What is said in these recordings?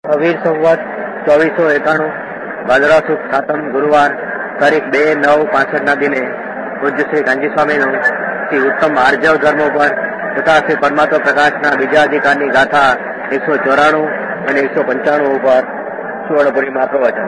અવીર સંવત 2491 ભાદરવા સુદ સાતમ ગુરુવાર તારીખ 2/9/65 દિને પૂજ્ય શ્રી કાંજી સ્વામીનું શ્રી ઉત્તમ આર્જવ ધર્મ પર તથા શ્રી પરમાત્મા પ્રકાશના બીજા અધિકારની ગાથા 194 અને 195 ઉપર સુવર્ણપુરીમાં પ્રવચન.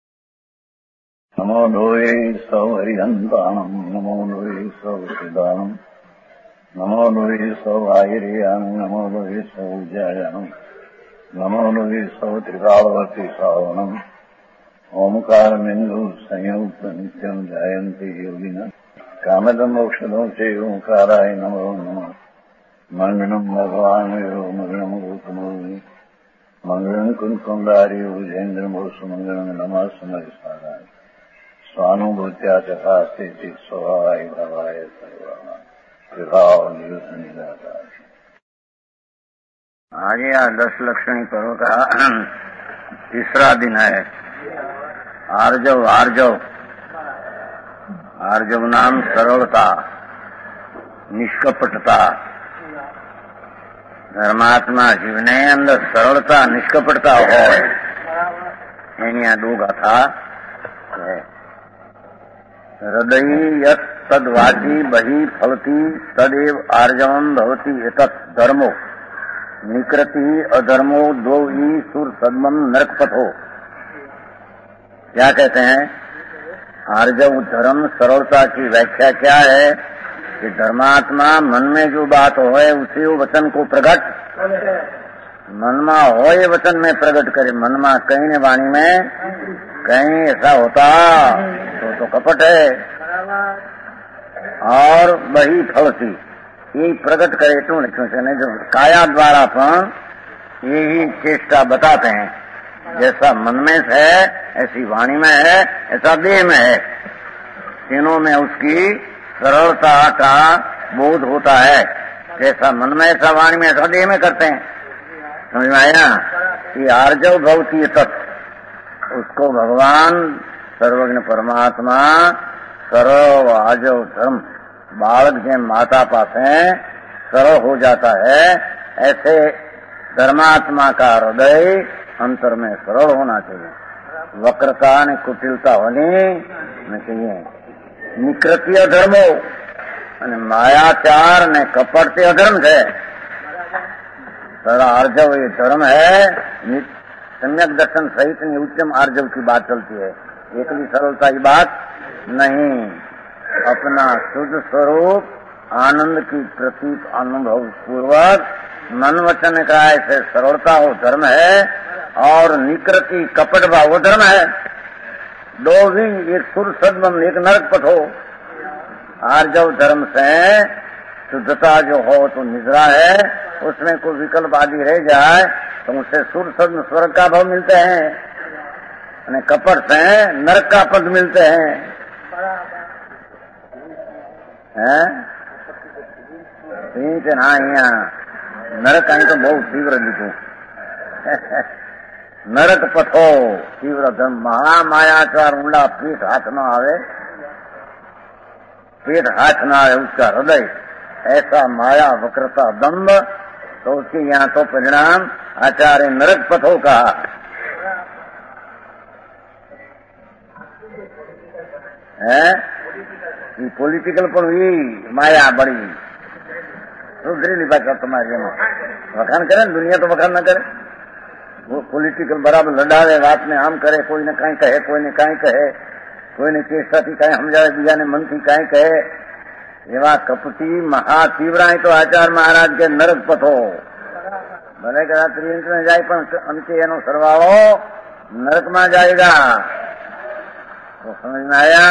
નમો લોહે સૌ હરિહંતાણમ, નમો લોહે સૌ સિદ્ધાણમ, નમો લોહે સૌ આયર્યાણમ, નમો લોહે સૌ જયાણમ, નમો લોહે સૌ ત્રિકાળવતી શ્રાવણમ. ઓમકાર બિંદુ સંયુક્ત નિત્યમ જાયંતી યોગિના કામદમ મોક્ષદો છે ઓંકારાય નમો નમઃ. મંગળમ ભગવાન મંગળમ ગૌતમો મંગળમ કુંકુંડાર્યો જૈન્દ્રમોષ મંગળમ નમઃ સમયસારાય સ્વાનુભૂત્યા ચકાસ્તે ચિત સ્વભાવાય ભવાય સર્વા નિદાતા. आज यह 10 लक्षणी पर्व का तीसरा दिन है. आर्जव आर्जव आर्जव नाम सरलता, निष्कपटता. धर्मात्मा जीवने अंदर सरलता निष्कपटता हो एनी आ दो गाथा है. हृदय यत् तद्वाची बहि फलती तदेव आर्जवम भवति एतत् धर्मो निकृति अधर्मो दो ही सुर सदमम नरक पथो. क्या कहते हैं? आर्जव धर्म सरलता की व्याख्या क्या है कि धर्मात्मा मन में जो बात हो उसी वचन को प्रकट मन में हो ये वचन में प्रकट करे. मन में कहीं ने वाणी में कहीं ऐसा होता तो कपट है. और वही फलती ये प्रकट करे तो नहीं जो काया द्वारा पण यही चेष्टा बताते हैं. जैसा मन में है ऐसी वाणी में है, ऐसा देह में है. तीनों में उसकी सरलता का बोध होता है. जैसा मन में ऐसा वाणी में ऐसा देह में करते हैं. समझ में आया? ये आर्जव भवती तत्व उसको भगवान सर्वज्ञ परमात्मा सर्व आर्जव धर्म बालक जैसे माता पासे सरल हो जाता है, ऐसे धर्मात्मा का हृदय अंतर में सरल होना चाहिए. वक्रता ने कुटिलता होनी न चाहिए. निकृत्य धर्मो અને માયાચાર ને કપટ તે અધર્મ છે. सारा आर्जव ये धर्म है. सम्यक दर्शन सहित उच्चम आर्जव की बात चलती है. एकली सरलता की बात नहीं. अपना शुद्ध स्वरूप आनंद की प्रतीक अनुभव पूर्वक मन वचन काय से सरलता वो धर्म है. और निकृति कपट भाव वो धर्म है. दो भी एक सुर सदमम एक नरक पथ हो. आर्जव धर्म से शुद्धता जो हो तो निद्रा है, उसमें कोई विकल्प आदि रह जाए तो उससे सुर सदम स्वर्ग का भाव मिलते हैं और कपट से नरक का पद मिलते हैं. नरक आई तो बहुत तीव्र लिखू. नरक पथो तीव्र धर्म महामायाचार ऊंडा पीठ हाथ न आवे, पेट हाथ न आवे उसका हृदय ऐसा माया वक्रता दम्भ तो उसके यहाँ तो परिणाम आचार्य नरक पथो कहा. पॉलिटिकल पर भी माया बड़ी दूसरी भाषा तुम्हारी वखान करे दुनिया तो वखान न करे. वो पॉलिटिकल बराबर लड़ावे बात में आम करे, कोई ने कहीं कहे कोई ने कहीं कहे, कोई ने चेष्टा थी कहीं समझावे बीजा ने मन थी कहीं कहे. एवा कपटी महातीव्रा तो आचार्य महाराज के नरक पथो. भले कदा त्रियंत में जाए पण अंते एनो सरवाळो नरक में जाएगा. तो समझ में आया?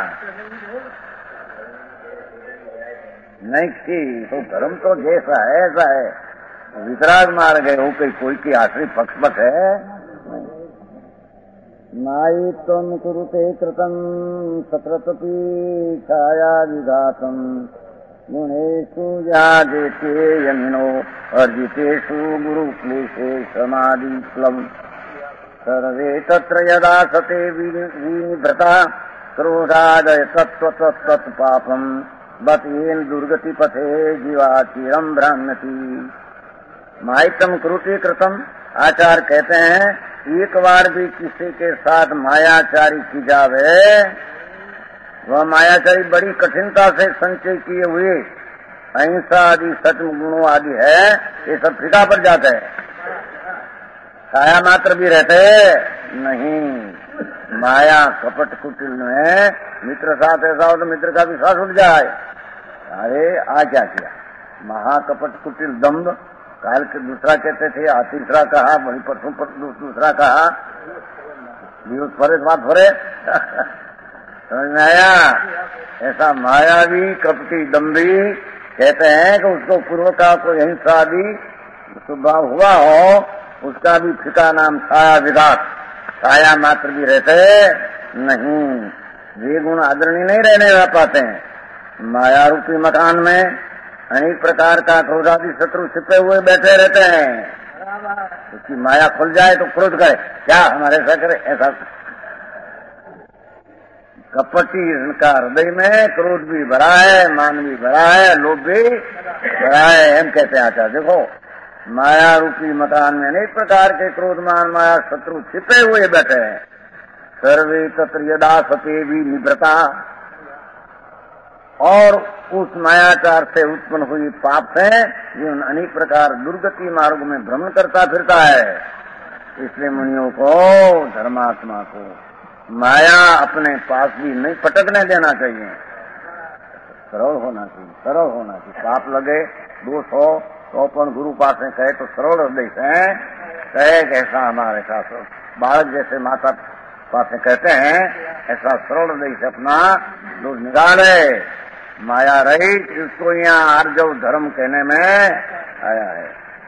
नहीं थी तो धर्म तो जैसा है ऐसा है. वितराग मार गए हो कोई की आश्रित पक्षपथ है. नाई तम कुरुते कृतम सत्रतपि छाया विघातम गुणेषु याजेते यमिनो अर्जितेषु गुरुक्लेशे समाधिक्लम. सर्वे तत्र यदा सते विनिभृता क्रोधादय तत्त्वतत् पापम बत येन दुर्गति पथे जीवा चिरम भ्राम्यति. मायतम कुरुते कृतम आचार्य कहते हैं एक बार भी किसी के साथ मायाचारी की जावे, वह मायाचारी बड़ी कठिनता से संचय किए हुए अहिंसा आदि सत्म गुणों आदि है, ये सब फीका पड़ जाते हैं, छाया मात्र भी रहते नहीं। माया कपट कुटिल में मित्र साथ ऐसा हो तो मित्र का विश्वास उठ जाए। अरे आ क्या किया, महाकपट कुटिल दम्भ, काल के दूसरा कहते थे, तीसरा कहा, वही परसों पर दूसरा कहा, फरे बात फरे समझ में आया। ऐसा मायावी कपटी दम्भी कहते हैं कि उसको पूर्व का कोई हिंसा आदि स्वभाव हुआ हो, उसका भी फिका नाम छाया विघात, छाया मात्र भी रहते नहीं। वे गुण आदरणीय नहीं रहने रह पाते हैं। माया रूपी मकान में अनेक प्रकार का क्रोधादि शत्रु छिपे हुए बैठे रहते हैं। उसकी माया खुल जाए तो क्रोध करे, क्या हमारे ऐसा करे, ऐसा कपटी का हृदय में क्रोध भी भरा है, मान भी भरा है, लोभ भी भरा है। हम कहते हैं आचार्य देखो, माया रूपी मकान में अनेक प्रकार के क्रोध मान माया शत्रु छिपे हुए बैठे हैं। सर्वे तत्र यदा सते भी निवृता, और उस मायाचार से उत्पन्न हुई पाप से जीवन अनेक प्रकार दुर्गति मार्ग में भ्रमण करता फिरता है। इसलिए मुनियों को, धर्मात्मा को माया अपने पास भी नहीं पटकने देना चाहिए, सरल होना चाहिए, सरल होना चाहिए। पाप लगे, दोष हो तो अपन गुरु पास में कहे तो सरल हृदय से कहे कि ऐसा हमारे साथ बालक जैसे माता पास में कहते हैं, ऐसा सरल हृदय से अपना दोष निकाले। माया रहित इसको यहाँ आर्जव धर्म कहने में आया है।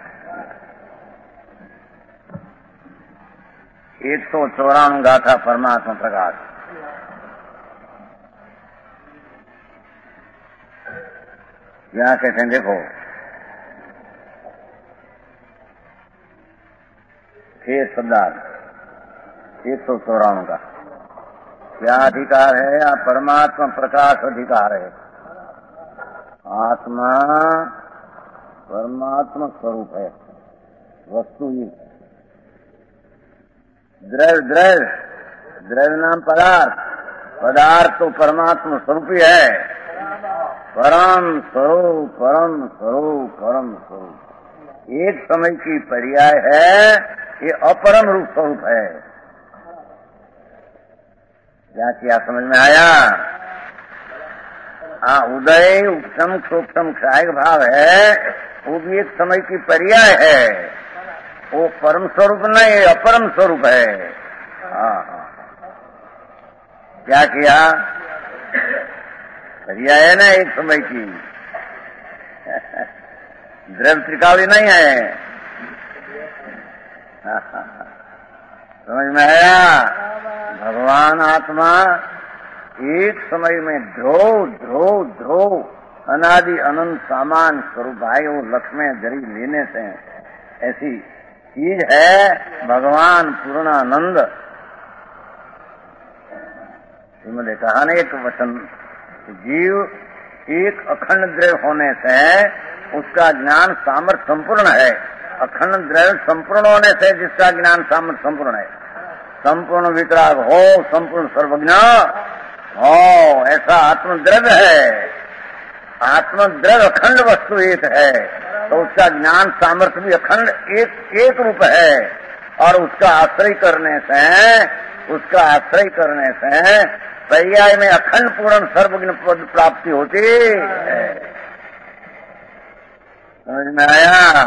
194 गाथा परमात्मा प्रकाश। यहाँ कहते हैं देखो, शेष शब्दार्थ 194 का क्या अधिकार है, या परमात्मा प्रकाश अधिकार है। आत्मा परमात्मा स्वरूप है, वस्तु ही। द्रव्य नाम पदार्थ, पदार्थ तो परमात्मा स्वरूप ही है। परम स्वरूप, परम स्वरूप, परम स्वरूप एक समय की पर्याय है, ये अपरम रूप स्वरूप है। क्या समझ में आया? उदय उपशम क्षोक्षम क्षायक भाव है, वो भी एक समय की पर्याय है। वो परम स्वरूप नहीं, अपरम स्वरूप है। क्या किया? पर्याय है ना एक समय की, द्रव्य त्रिकाली नहीं है। समझ में आया? भगवान आत्मा एक समय में ध्रुव अनादि अनंत सामान स्वरूप है। वो लक्ष्मी जरी लेने से ऐसी चीज है भगवान पूर्णानंद। मैंने कहा ना एक वचन, जीव एक अखंड द्रव्य होने से उसका ज्ञान सामर्थ्य संपूर्ण है। अखंड द्रव्य संपूर्ण होने से जिसका ज्ञान सामर्थ्य संपूर्ण है। संपूर्ण वितराग हो, संपूर्ण सर्वज्ञ हो, ऐसा आत्मद्रव्य है। आत्मद्रव्य अखंड वस्तु एक है, तो उसका ज्ञान सामर्थ्य भी अखंड एक रूप है। और उसका आश्रय करने से पर्याय में अखंड पूर्ण सर्वज्ञ पद प्राप्ति होती है। समझ में आया?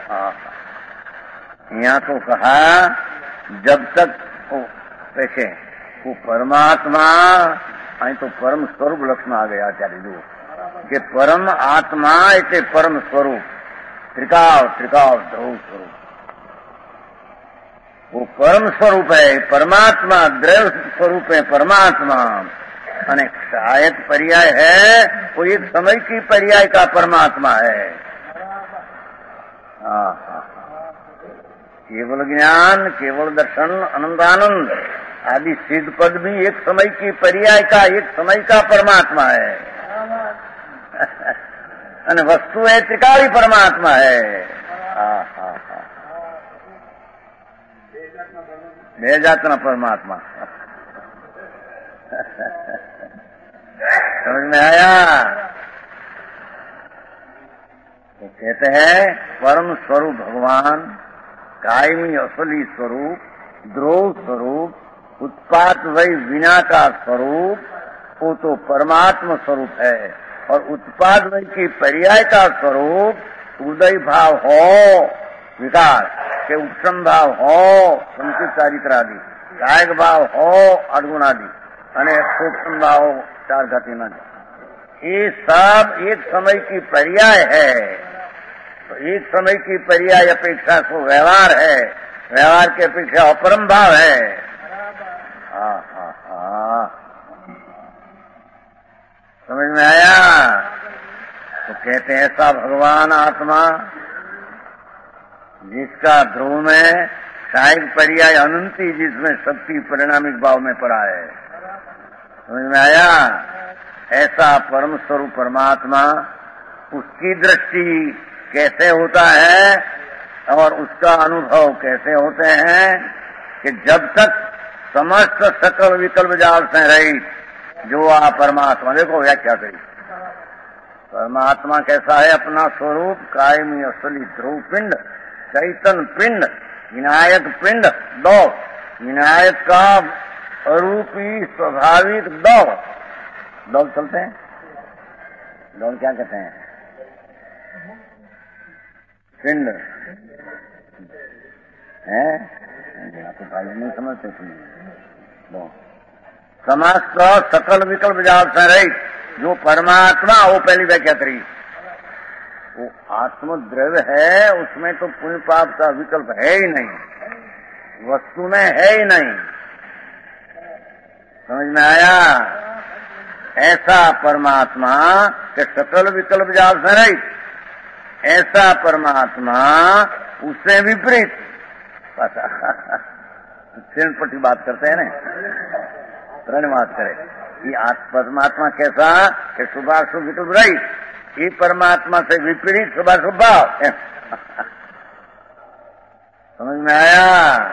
यहाँ तो कहा जब तक कैसे वो परमात्मा आई तो परम स्वरूप लक्ष्मण आ गया आचार्य जो कि परम आत्मा ऐसे परम स्वरूप त्रिकाल ध्रुव स्वरूप, वो परम स्वरूप है। परमात्मा द्रव्य स्वरूप है परमात्मा। अनेक सहायक पर्याय है, वो एक समय की पर्याय का परमात्मा है। केवल ज्ञान, केवल दर्शन, आनंदानंद आदि सिद्ध पद भी एक समय की पर्याय का, एक समय का परमात्मा है। वस्तु है त्रिकाली परमात्मा है। બે જાતના પરમાત્मा समझ में आया? तो कहते हैं परम स्वरूप भगवान, कायमी असली स्वरूप, ध्रुव स्वरूप, उत्पात वही विना का स्वरूप, वो तो परमात्मा स्वरूप है। और उत्पाद वही की पर्याय का स्वरूप उदय भाव हो, विकास के उपशम भाव हो, संचित चारित्र आदि, कायक भाव हो, अवगुण आदि, अने सूक्ष्म भाव चार घाती न, ये सब एक समय की पर्याय है। तो एक समय की पर्याय अपेक्षा को व्यवहार है, व्यवहार की अपेक्षा अपरम भाव है। समझ में आया? तो कहते हैं ऐसा भगवान आत्मा जिसका ध्रुव में साइक पर्याय अनंती, जिसमें शक्ति परिणामिक भाव में पड़ा है। समझ में आया? ऐसा परम स्वरूप परमात्मा, उसकी दृष्टि कैसे होता है और उसका अनुभव कैसे होते हैं कि जब तक समस्त सकल विकल्प जाल से रहित जो आप परमात्मा, देखो व्याख्या करी, परमात्मा कैसा है? अपना स्वरूप कायमी असली ध्रुव पिंड, चैतन पिंड, विनायक पिंड, दो विनायक का अरूपी स्वाभाविक दो चलते हैं। दो क्या कहते हैं? पिंड है, आपको भाई नहीं समझते दो समस्त सकल विकल्प जाल से रहित जो परमात्मा, वो पहली व्याख्या करी। वो आत्मद्रव्य है, उसमें तो पुण्य पाप का विकल्प है ही नहीं, वस्तु में है ही नहीं। समझ में आया? ऐसा परमात्मा के सकल विकल्प जाल से रहित, ऐसा परमात्मा उससे विपरीत पट्टी बात करते हैं ना, प्रणवास करे कि परमात्मा कैसा कि शुभाशुभ विकल्प रहित, ये परमात्मा से विपरीत शुभाशुभ भाव। समझ में आया?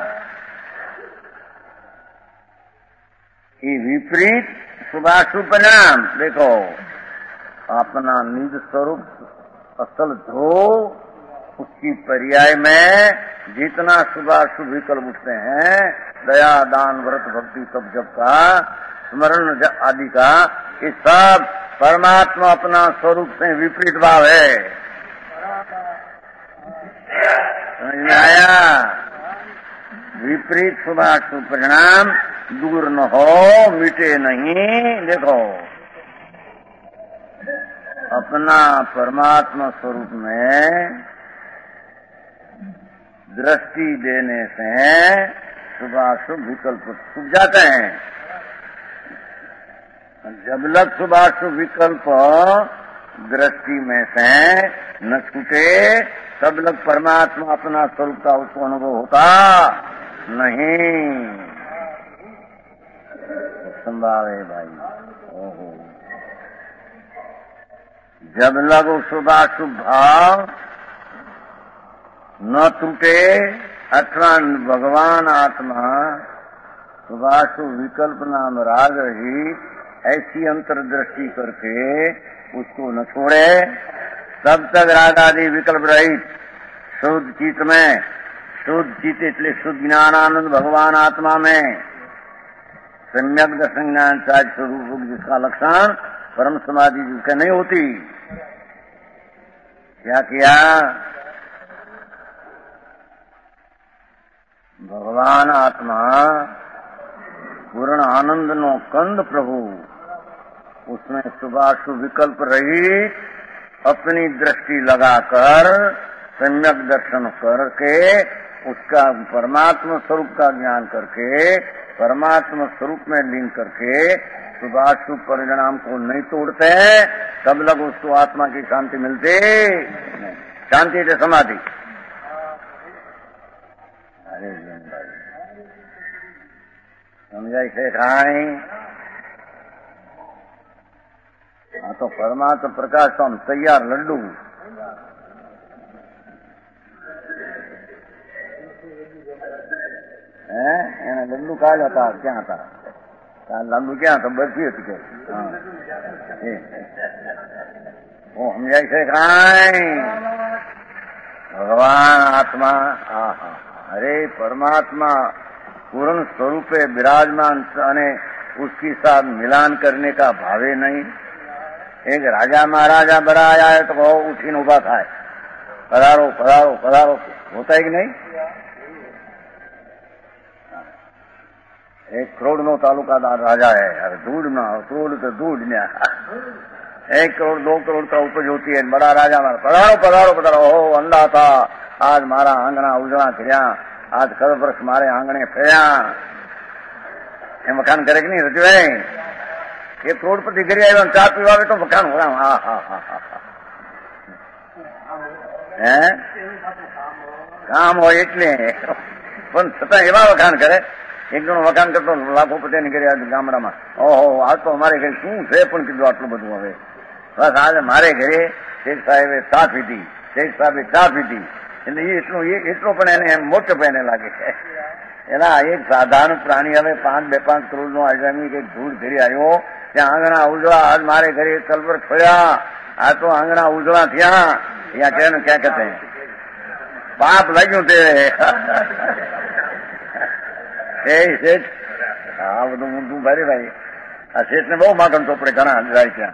ये विपरीत शुभाशुभ परिणाम देखो, अपना निज स्वरूप असल ध्रुव, उसकी पर्याय में जितना शुभाशुभ विकल्प उठते हैं, दया दान व्रत भक्ति तप जप का स्मरण आदि का, ये सब परमात्मा अपना स्वरूप से विपरीत भाव है। समझ में आया? विपरीत शुभाशुभ परिणाम दूर न हो, मिटे नहीं। देखो अपना परमात्मा स्वरूप में दृष्टि देने से शुभाशुभ विकल्प छूट जाते हैं। जब लग शुभाशुभ विकल्प दृष्टि में से न छूटे, तब लग परमात्मा अपना स्वरूप का उसको अनुभव होता नहीं। संभाव है भाई। ओहो, जब लग शुभाशुभ भाव न टूटे, अथवा भगवान आत्मा शुभाशुभ विकल्प नाम राग ही ऐसी अंतर्दृष्टि करके उसको न छोड़े, तब तक राग आदि विकल्प रहित शुद्ध चित्त में, शुद्ध चित्त इसलिए शुद्ध ज्ञानानंद भगवान आत्मा में सम्यक दर्शन ज्ञान चार्ज स्वरूप, जिसका लक्षण परम समाधि जिसके नहीं होती। क्या किया? भगवान आत्मा पूर्ण आनंद नो कंद प्रभु, उसमें शुभाशुभ विकल्प रहित अपनी दृष्टि लगाकर सम्यक दर्शन करके उसका परमात्मा स्वरूप का ज्ञान करके परमात्मा स्वरूप में लीन करके शुभाशुभ परिणाम को नहीं तोड़ते, तब लग उसको आत्मा की शांति मिलती। शांति से समाधि। अरे समझाई से खाई। हाँ तो परमात्मा प्रकाश तो हम तैयार लड्डू। એને લલ્લુ કાઢ હતા, ક્યાં હતા? લાલુ ક્યાં તો બરફી હતી કે હું સમજાય છે કાંઈ? भगवान आत्मा अरे परमात्मा पूर्ण स्वरूप विराजमान अने उसके साथ मिलान करने का भावे नहीं। एक राजा महाराजा बड़ा आया है तो वो उठीने उभा था, पधारो पधारो पधारो, होता है कि नहीं? 1 करोड़ नो तालुकादार राजा है, अरे दूध ना करोड़ तो दूध ना 1 करोड़ 2 करोड़ का उपज होती है। बड़ा राजा मारा पधारो पधारो पधारो, हो अंधा था आज मारा आंगणा उजड़ा फिरया, आज कल वर्ष मारे आंगणे फर्या। ये मकान करे कि नहीं रजवे? ये करोड़पति घरे आयो चा पीवावे तो मकान हो रहा। हा हा हा हा हैं काम हो એટલે પણ છતાં એવા વખાણ કરે। એક જણો વખાણ કરતો લાખોપતિની ઘરે ગામડામાં, ઓહો આ તો અમારે ઘરે શું છે પણ કીધું આટલું બધું હવે બસ આજે મારે ઘરે શેખ સાહેબે ચા પીધી, શેખ સાહેબે ચા પીધી એટલે એટલો પણ એને એમ મોટો એને લાગે છે। એના એક સાધારણ પ્રાણી હવે 5 કરોડ નો આજામી કે ધૂળ ઘરે આવ્યો, ત્યાં આંગણા ઉજળા આજ મારે ઘરે કલવર ખોયા, આ તો આંગણા ઉજળા થયા, ત્યાં कहने क्या कहते हैं पाप लग्યું તે શેઠ આ બધું ઊંધું ભારે ભાઈ। આ શેઠને બહુ માગણ ચોપડે ઘણા જાય ત્યાં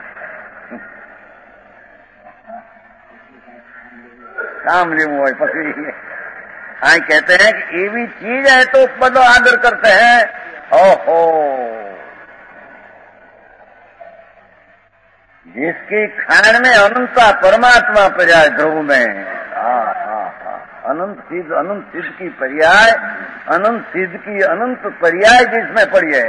काम लेવું હોય પછી हाँ कहते हैं कि ये भी चीज है तो बड़ो आदर करते हैं। ओहो जिसकी खान में अनंता परमात्मा पर्याय ध्रुव में अनंत सिद्ध की पर्याय अनंत सिद्ध की अनंत पर्याय जिसमें पड़ी है।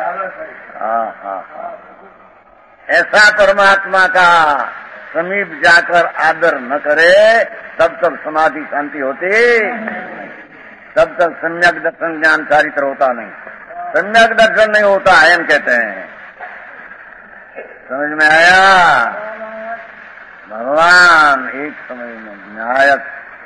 ऐसा परमात्मा का समीप जाकर आदर न करे तब तक समाधि शांति होती, तब तक सम्यक दर्शन ज्ञान चारित्र होता नहीं। सम्यक दर्शन नहीं होता है हम कहते हैं। समझ में आया? भगवान एक समय में विनायक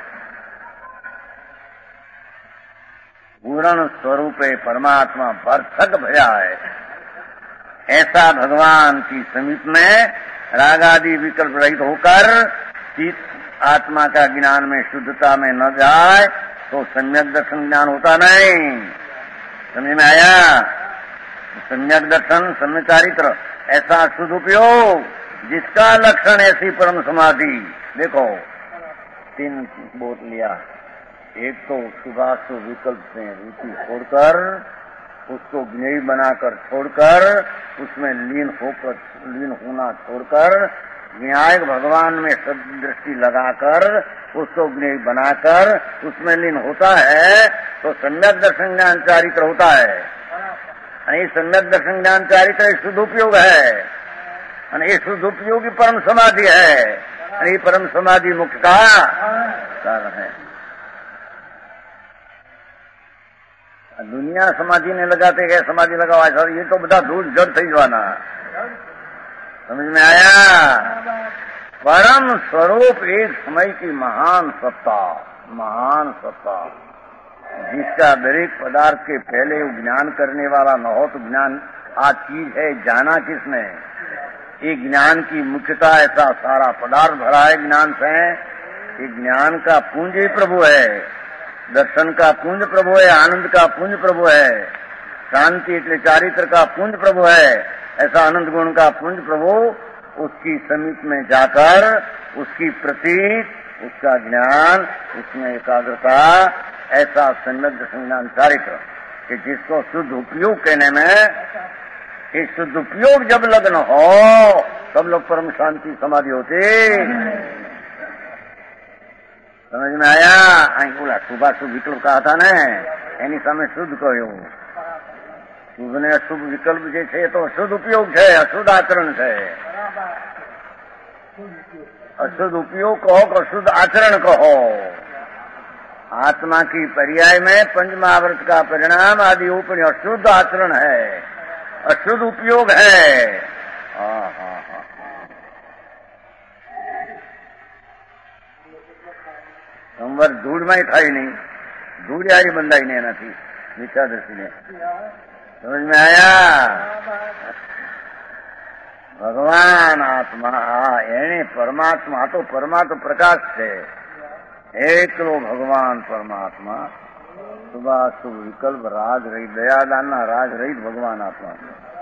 पूर्ण स्वरूप परमात्मा भरसक भया है। ऐसा भगवान की समीप में राग आदि विकल्प रहित होकर चित्त आत्मा का ज्ञान में शुद्धता में न जाए तो सम्यक दर्शन ज्ञान होता नहीं। समझ में आया? सम्यक दर्शन सम्य चारित्र ऐसा शुद्ध उपयोग जिसका लक्षण ऐसी परम समाधि। देखो 3 बोध लिया, एक तो शुभाशुभ विकल्प से रुचि छोड़कर उसको ज्ञेय बनाकर छोड़कर उसमें लीन होना छोड़कर विनायक भगवान में दृष्टि लगाकर उसको ज्ञेय बनाकर उसमें लीन होता है तो सम्यक दर्शन ज्ञान चारित्र होता है। ये सम्यक दर्शन ज्ञान चारित्र शुद्ध उपयोग है, ये शुद्ध उपयोगी परम समाधि है। ये परम समाधि मुक्त का कारण है। दुनिया समाधि ने लगाते गए समाधि लगावा सर, ये तो બધા ધૂળ જડ થઈ જવાના। समझ में आया? परम स्वरूप एक समय की महान सत्ता जिसका दरेक पदार्थ के पहले ज्ञान करने वाला न हो तो ज्ञान आज चीज है, जाना किसने? ये ज्ञान की मुख्यता ऐसा सारा पदार्थ भरा है ज्ञान से। ये ज्ञान का पुंज ही प्रभु है, दर्शन का पुंज प्रभु है, आनंद का पुंज प्रभु है, शांति એટલે चारित्र का पुंज प्रभु है। ऐसा अनंत गुण का पुंज प्रभु उसकी समीप में जाकर उसकी प्रतीक उसका ज्ञान उसमें एकाग्रता ऐसा सम्यक दर्शन ज्ञान चारित्र कि जिसको शुद्ध उपयोग कहने में ये शुद्ध उपयोग जब लग्न हो तब लोग परम शांति समाधि होती। समझ में आया? बोला शुभाशुभ विकल्प कहा था ने एनी सामे शुद्ध कहू। शुभ ने अशुभ विकल्प जे छे तो अशुद्ध उपयोग है, अशुद्ध आचरण है। अशुद्ध उपयोग कहो कि अशुद्ध आचरण कहो। आत्मा की पर्याय में पंचमहाव्रत का परिणाम आदि ऊपर अशुद्ध आचरण है, अशुद्ध उपयोग है। संवर धूल में थाई नहीं, धूलियारी बंधाई ने નથી। मिथ्या दृष्टि ने। समझ में आया? भगवान आत्मा एने परमात्मा तो परमात्मा प्रकाश है, एकलो भगवान परमात्मा शुभाशुभ विकल्प राग रहित दयादान राग रहित भगवान आत्मा।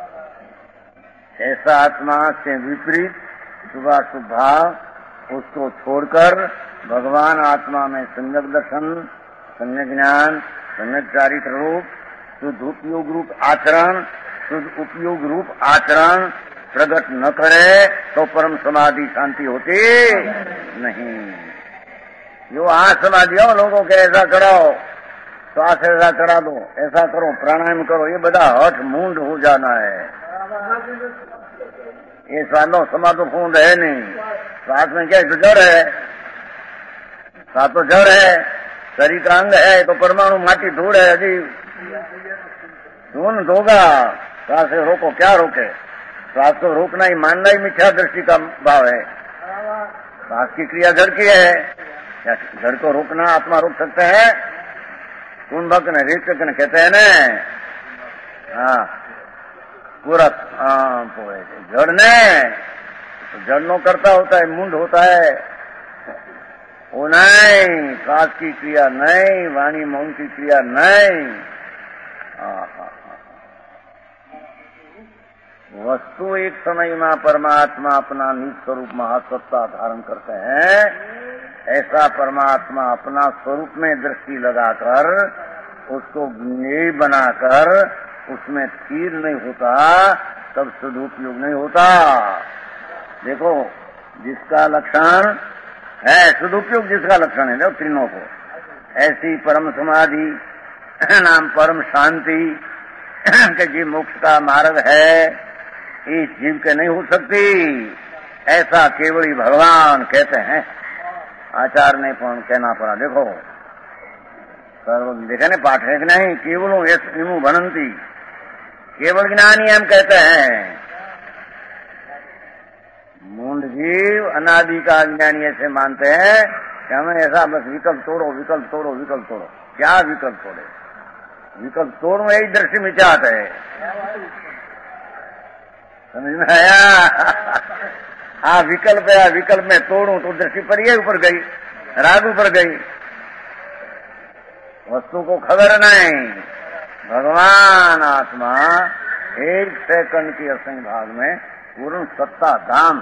ऐसा आत्मा से विपरीत शुभाशुभ भाव उसको छोड़कर भगवान आत्मा में सम्यक दर्शन, सम्यक ज्ञान, सम्यक चारित्र रूप, शुद्ध उपयोग रूप आचरण, शुद्ध उपयोग रूप आचरण प्रकट न करे तो परम समाधि शांति होती नहीं। जो आज समाधियों लोगों के ऐसा कराओ, श्वास ऐसा चढ़ा दो, ऐसा करो, प्राणायाम करो, ये बड़ा हठ मूंड हो जाना है। ये साधो समाधो खूंद है नहीं। श्वास में क्या तो जड़ है, श्वास तो जड़ है, शरीर का अंग है तो परमाणु माटी धूड़ है, अजी धून धोगा। श्वास से रोको, क्या रोके? श्वास को रोकना ही मानना ही मिथ्या दृष्टि का भाव है। श्वास की क्रिया जड़ की है, क्या जड़ को रोकना आत्मा रोक सकते हैं? कुंभक ने रेचक ने कहते हैं न, हाँ पूरा जड़ ने जड़ नो करता होता है, मुंड होता है वो नहीं, श्वास की क्रिया नहीं, वाणी मौन की क्रिया नहीं। वस्तु एक समय में परमात्मा अपना निज स्वरूप महासत्ता धारण करते हैं, ऐसा परमात्मा अपना स्वरूप में दृष्टि लगाकर उसको ज्ञेय बनाकर उसमें स्थिर नहीं होता, तब सदुपयोग नहीं होता। देखो जिसका लक्षण है सदुपयोग, जिसका लक्षण है देखो तीनों को, ऐसी परम समाधि नाम परम शांति के जी मोक्ष का मार्ग है, इस जीव के नहीं हो सकती, ऐसा केवल ही भगवान कहते हैं। आचार्य ने कहना पड़ा, देखो सर्व देखे न पाठ है कि नहीं, केवलों यश इमु बनंती, केवल ज्ञानी हम कहते हैं। मूंड जीव अनादि का ज्ञानी ऐसे मानते हैं कि हमें ऐसा बस विकल्प तोड़ो, विकल्प तोड़ो, विकल्प तोड़ो। क्या विकल्प तोड़े? विकल्प तोड़ो यही दृष्टि में चाहते है। समझ में आया? हाँ विकल्प है, विकल्प में तोड़ू तो दृष्टि पर ये ऊपर गई, राग ऊपर गई, वस्तु को खबर नहीं। भगवान आत्मा एक सेकंड की असंग भाग में पूर्ण सत्ता धाम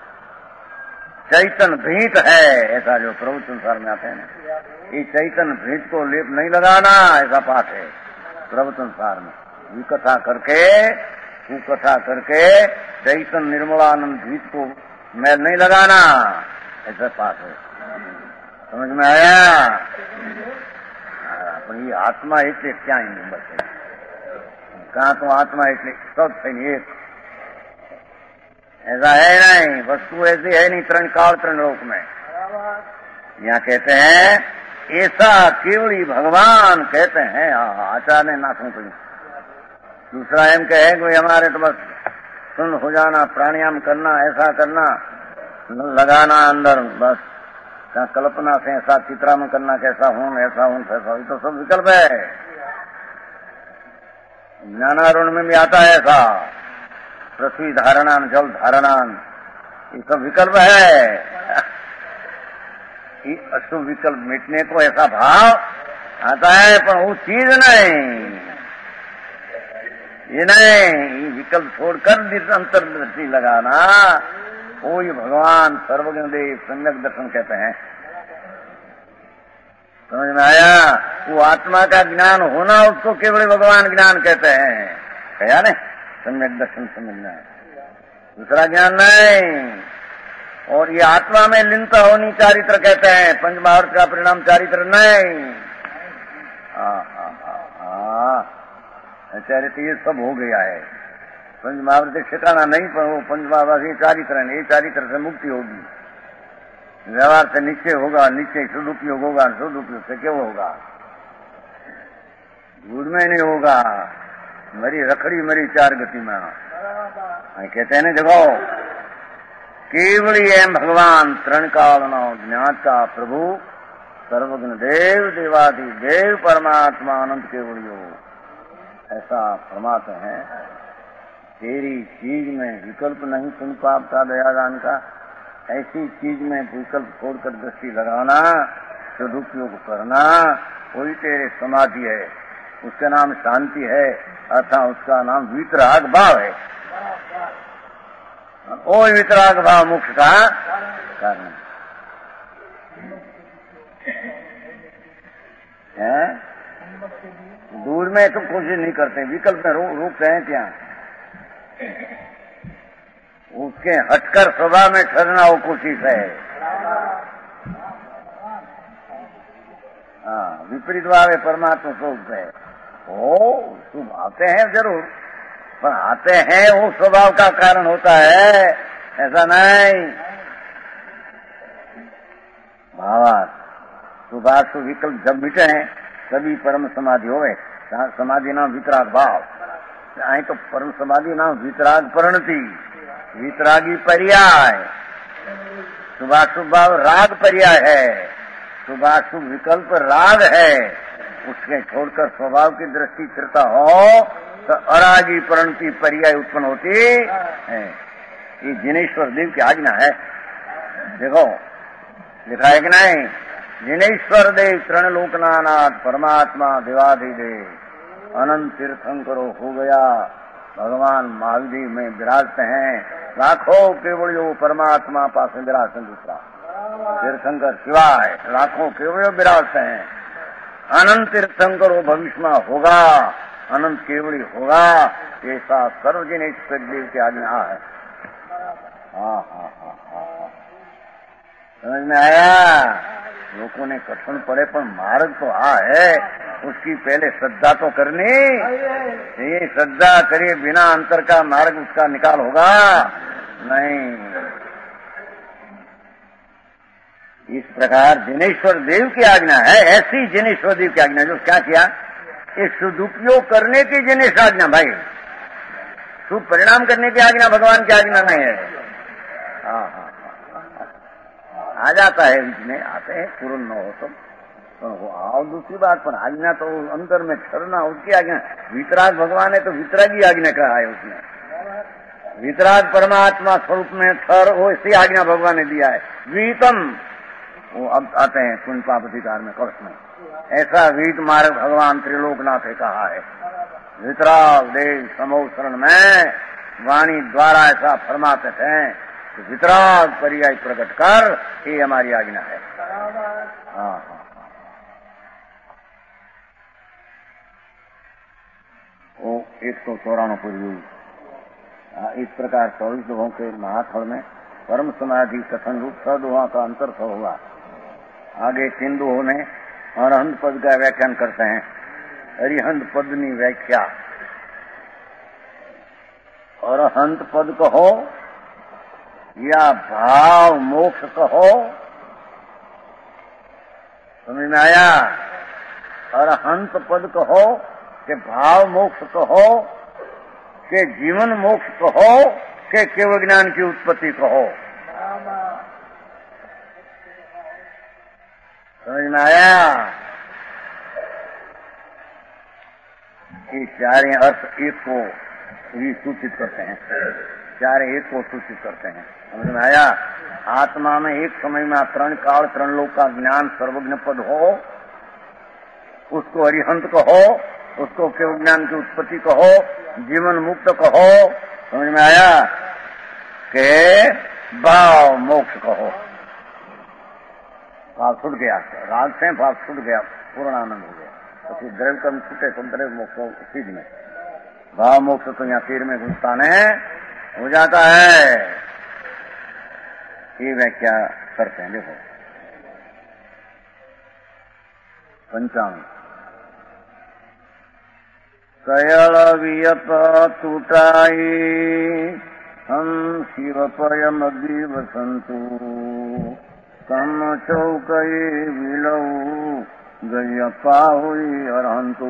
चैतन भीत है, ऐसा जो प्रभु संसार में आते हैं। ये चैतन भीत को लेप नहीं लगाना, ऐसा पाठ है प्रभु संसार में। विकथा करके कुकथा करके चैतन निर्मलानंद भीत को मैल नहीं लगाना, ऐसा पाठ है। समझ में आया? પણ એ આત્મા એટલે ક્યાં નંબર છે? कहा तो आत्मा એટલે सब है एक, ऐसा है नहीं, वस्तु ऐसी है नहीं त्रण काल त्रण लोक में। यहाँ कहते हैं ऐसा केवली भगवान कहते हैं। आचार्य ने नाथों को दूसरा एम कहे कोई हमारे तो बस सुन हो जाना, प्राणायाम करना, ऐसा करना, लगाना अंदर बस कल्पना से ऐसा चित्रामन करना, कैसा हूं ऐसा हूं कैसा हूं, तो सब विकल्प है। ज्ञानारूढ़ में भी आता है ऐसा, पृथ्वी धारणान जल धारणान, ये सब विकल्प है। अशुभ विकल्प मिटने को ऐसा भाव आता है, पर वो चीज नहीं, ये नहीं, ये विकल्प छोड़कर अंतर्दृष्टि लगाना, वो ही भगवान सर्वज्ञ देव सम्यक दर्शन कहते हैं। समझ में आया? वो आत्मा का ज्ञान होना उसको केवल भगवान ज्ञान कहते हैं। कहा ने सम्यक दर्शन समझना है, दूसरा ज्ञान नहीं। और ये आत्मा में लीनता होनी चारित्र कहते हैं, पंच महावर्त का परिणाम चारित्र नहीं। चारित्र ये सब हो गया है, पंच महावर्त ठिकाना नहीं, पर वो पंच महावर्त ये चारित्र है, ये चारित्र से मुक्ति होगी। व्यवहार से निश्चय होगा, निश्चय शुद्ध उपयोग होगा, शुद्ध उपयोग से क्या होगा? दूध में नहीं होगा, मरी रखड़ी मरी चार गति में। कहते हैं ना देखो केवली एम भगवान तृण काल ज्ञाता प्रभु सर्वज्ञ देव देवाधिदेव परमात्मा अनंत केवलियो ऐसा फरमाते हैं। तेरी चीज में विकल्प नहीं सुन पाता दयादान का, ऐसी चीज में विकल्प छोड़कर दृष्टि लगाना, सदुपयोग करना, वही तेरे समाधि है। उसका नाम शांति है, अर्थात उसका नाम वितराग भाव है। वो वितराग भाव मोक्ष का कारण है। दूर में तो कोशिश नहीं करते, विकल्प में रोकते हैं क्या? उसके हटकर स्वभाव में ठहरना वो कोशिश है। हाँ, विपरीत भाव है परमात्मा स्वरूप है। ओ शुभ आते हैं जरूर, पर आते हैं वो स्वभाव का कारण होता है, ऐसा नहीं। भावार्थ शुभाशुभ विकल्प जब मिटे हैं तभी परम समाधि होवे। समाधि नाम वितराग भाव, आई तो परम समाधि नाम वितराग परिणति, वितरागी पर्याय। शुभाशुभ भाव राग पर्याय है, शुभाशुभ विकल्प राग है। उसके छोड़कर स्वभाव की दृष्टि करता हो तो अरागी परिणति पर्याय उत्पन्न होती है। ये जिनेश्वर देव की आज्ञा है। देखो लिखा है कि नहीं, जिनेश्वर देव तृण लोकनाथ परमात्मा देवाधिदेव अनंत तीर्थंकरो हो गया। भगवान महावीर में विराजते हैं, लाखों केवल जो परमात्मा पास में विराजते दूसरा तीर्थंकर सिवाय लाखों केवल विराजते हैं। अनंत तीर्थंकरो भविष्य में होगा, अनंत केवड़ी होगा, ऐसा सर्वजनेश्वर देव की आज्ञा है। हाँ हाँ हाँ हाँ, समझ में आया? लोगों ने कठिन पड़े पर मार्ग तो है, उसकी पहले श्रद्धा तो करनी। ये श्रद्धा करे बिना अंतर का मार्ग उसका निकाल होगा नहीं। इस प्रकार जिनेश्वर देव की आज्ञा है, ऐसी जिनेश्वर देव की आज्ञा जो क्या किया, ये सदुपयोग करने की जिनेश आज्ञा भाई, शुभ परिणाम करने की आज्ञा भगवान की आज्ञा नहीं है। हाँ हाँ आ जाता है, बीच में आते हैं, पूर्ण न हो तो आओ। दूसरी बात पर आज्ञा तो अंदर में ठहरना उसकी आज्ञा। वितराग भगवान है तो वितरागी आज्ञा कहा है उसने। वितराग परमात्मा स्वरूप में ठहर, वो इसी आज्ञा भगवान ने दिया है। वीतम वो अब आते हैं पुण्य पाप अधिकार में कवच में, ऐसा वीत मार्ग भगवान त्रिलोकनाथ ने कहा है। वितराग देव समो शरण में वाणी द्वारा ऐसा फरमाते हैं, वितराग पर्याय प्रकट कर, ये हमारी आज्ञा है। हाँ हाँ, वो 194 पूर्वी इस प्रकार 24 लोगों के महाफल में परम समाधि कथन रूप सदोहा का अंतर हुआ। आगे 3 दोहों में अरहंत पद का व्याख्यान करते हैं। अरिहंत पदनी व्याख्या, अरहंत पद कहो या भाव मोक्ष कहो, समझ में आया? अरहंत पद कहो कि भाव मोक्ष कहो कि जीवन मोक्ष कहो कि केवल ज्ञान की उत्पत्ति कहो, समझ में आया? ये चारे अर्थ एक को ही सूचित करते हैं, चारे एक को सूचित करते हैं। समझ में आया? आत्मा में एक समय में 3 काल 3 लोक का ज्ञान सर्वज्ञ पद हो, उसको अरिहंत कहो, उसको केवल ज्ञान की उत्पत्ति कहो, जीवन मुक्त कहो, समझ में आया? के भाव मोक्ष कहो। भाव छूट गया, राग से भाव छूट गया, पूर्ण आनंद हो गया। तो फिर द्रव्य कर्म छूटे तो द्रव्य मोक्ष सीध में, भाव मोक्ष तो यहाँ तीर में घुसता नहीं हो जाता है। ये व्याख्या करते हैं। देखो 55 कयल वियत टूटाई हम शिव पयम वसंतु कम चौकई विलऊ गय पाहुई अरहंतु।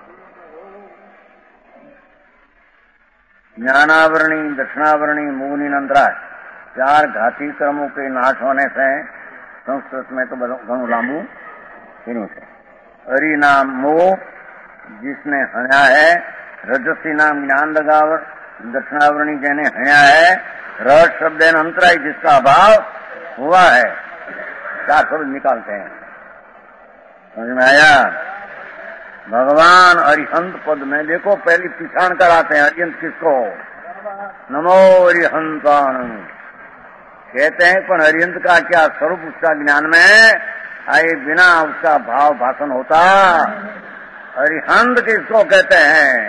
ज्ञानावरणी, दक्षिणावरणी, मुगनी, नंदराय 4 घाती कर्मों के नाश होने से, संस्कृत में तो घणु लांबू तीनों से। हरि नाम मोह जिसने हण्या है, रजसी नाम ज्ञान लगावर दक्षिणावरणी जने हण्या है, रस शब्द अंतराय जिसका अभाव हुआ है। चार शब्द निकालते हैं, समझ में आया। भगवान अरिहंत पद में देखो पहली पिछाण कराते हैं अरिहंत किसको, नमो अरिहंतान कहते हैं। पर अरिहंत का क्या स्वरूप उसका ज्ञान में आए बिना उसका भाव भाषण होता। अरिहंत किसको कहते हैं,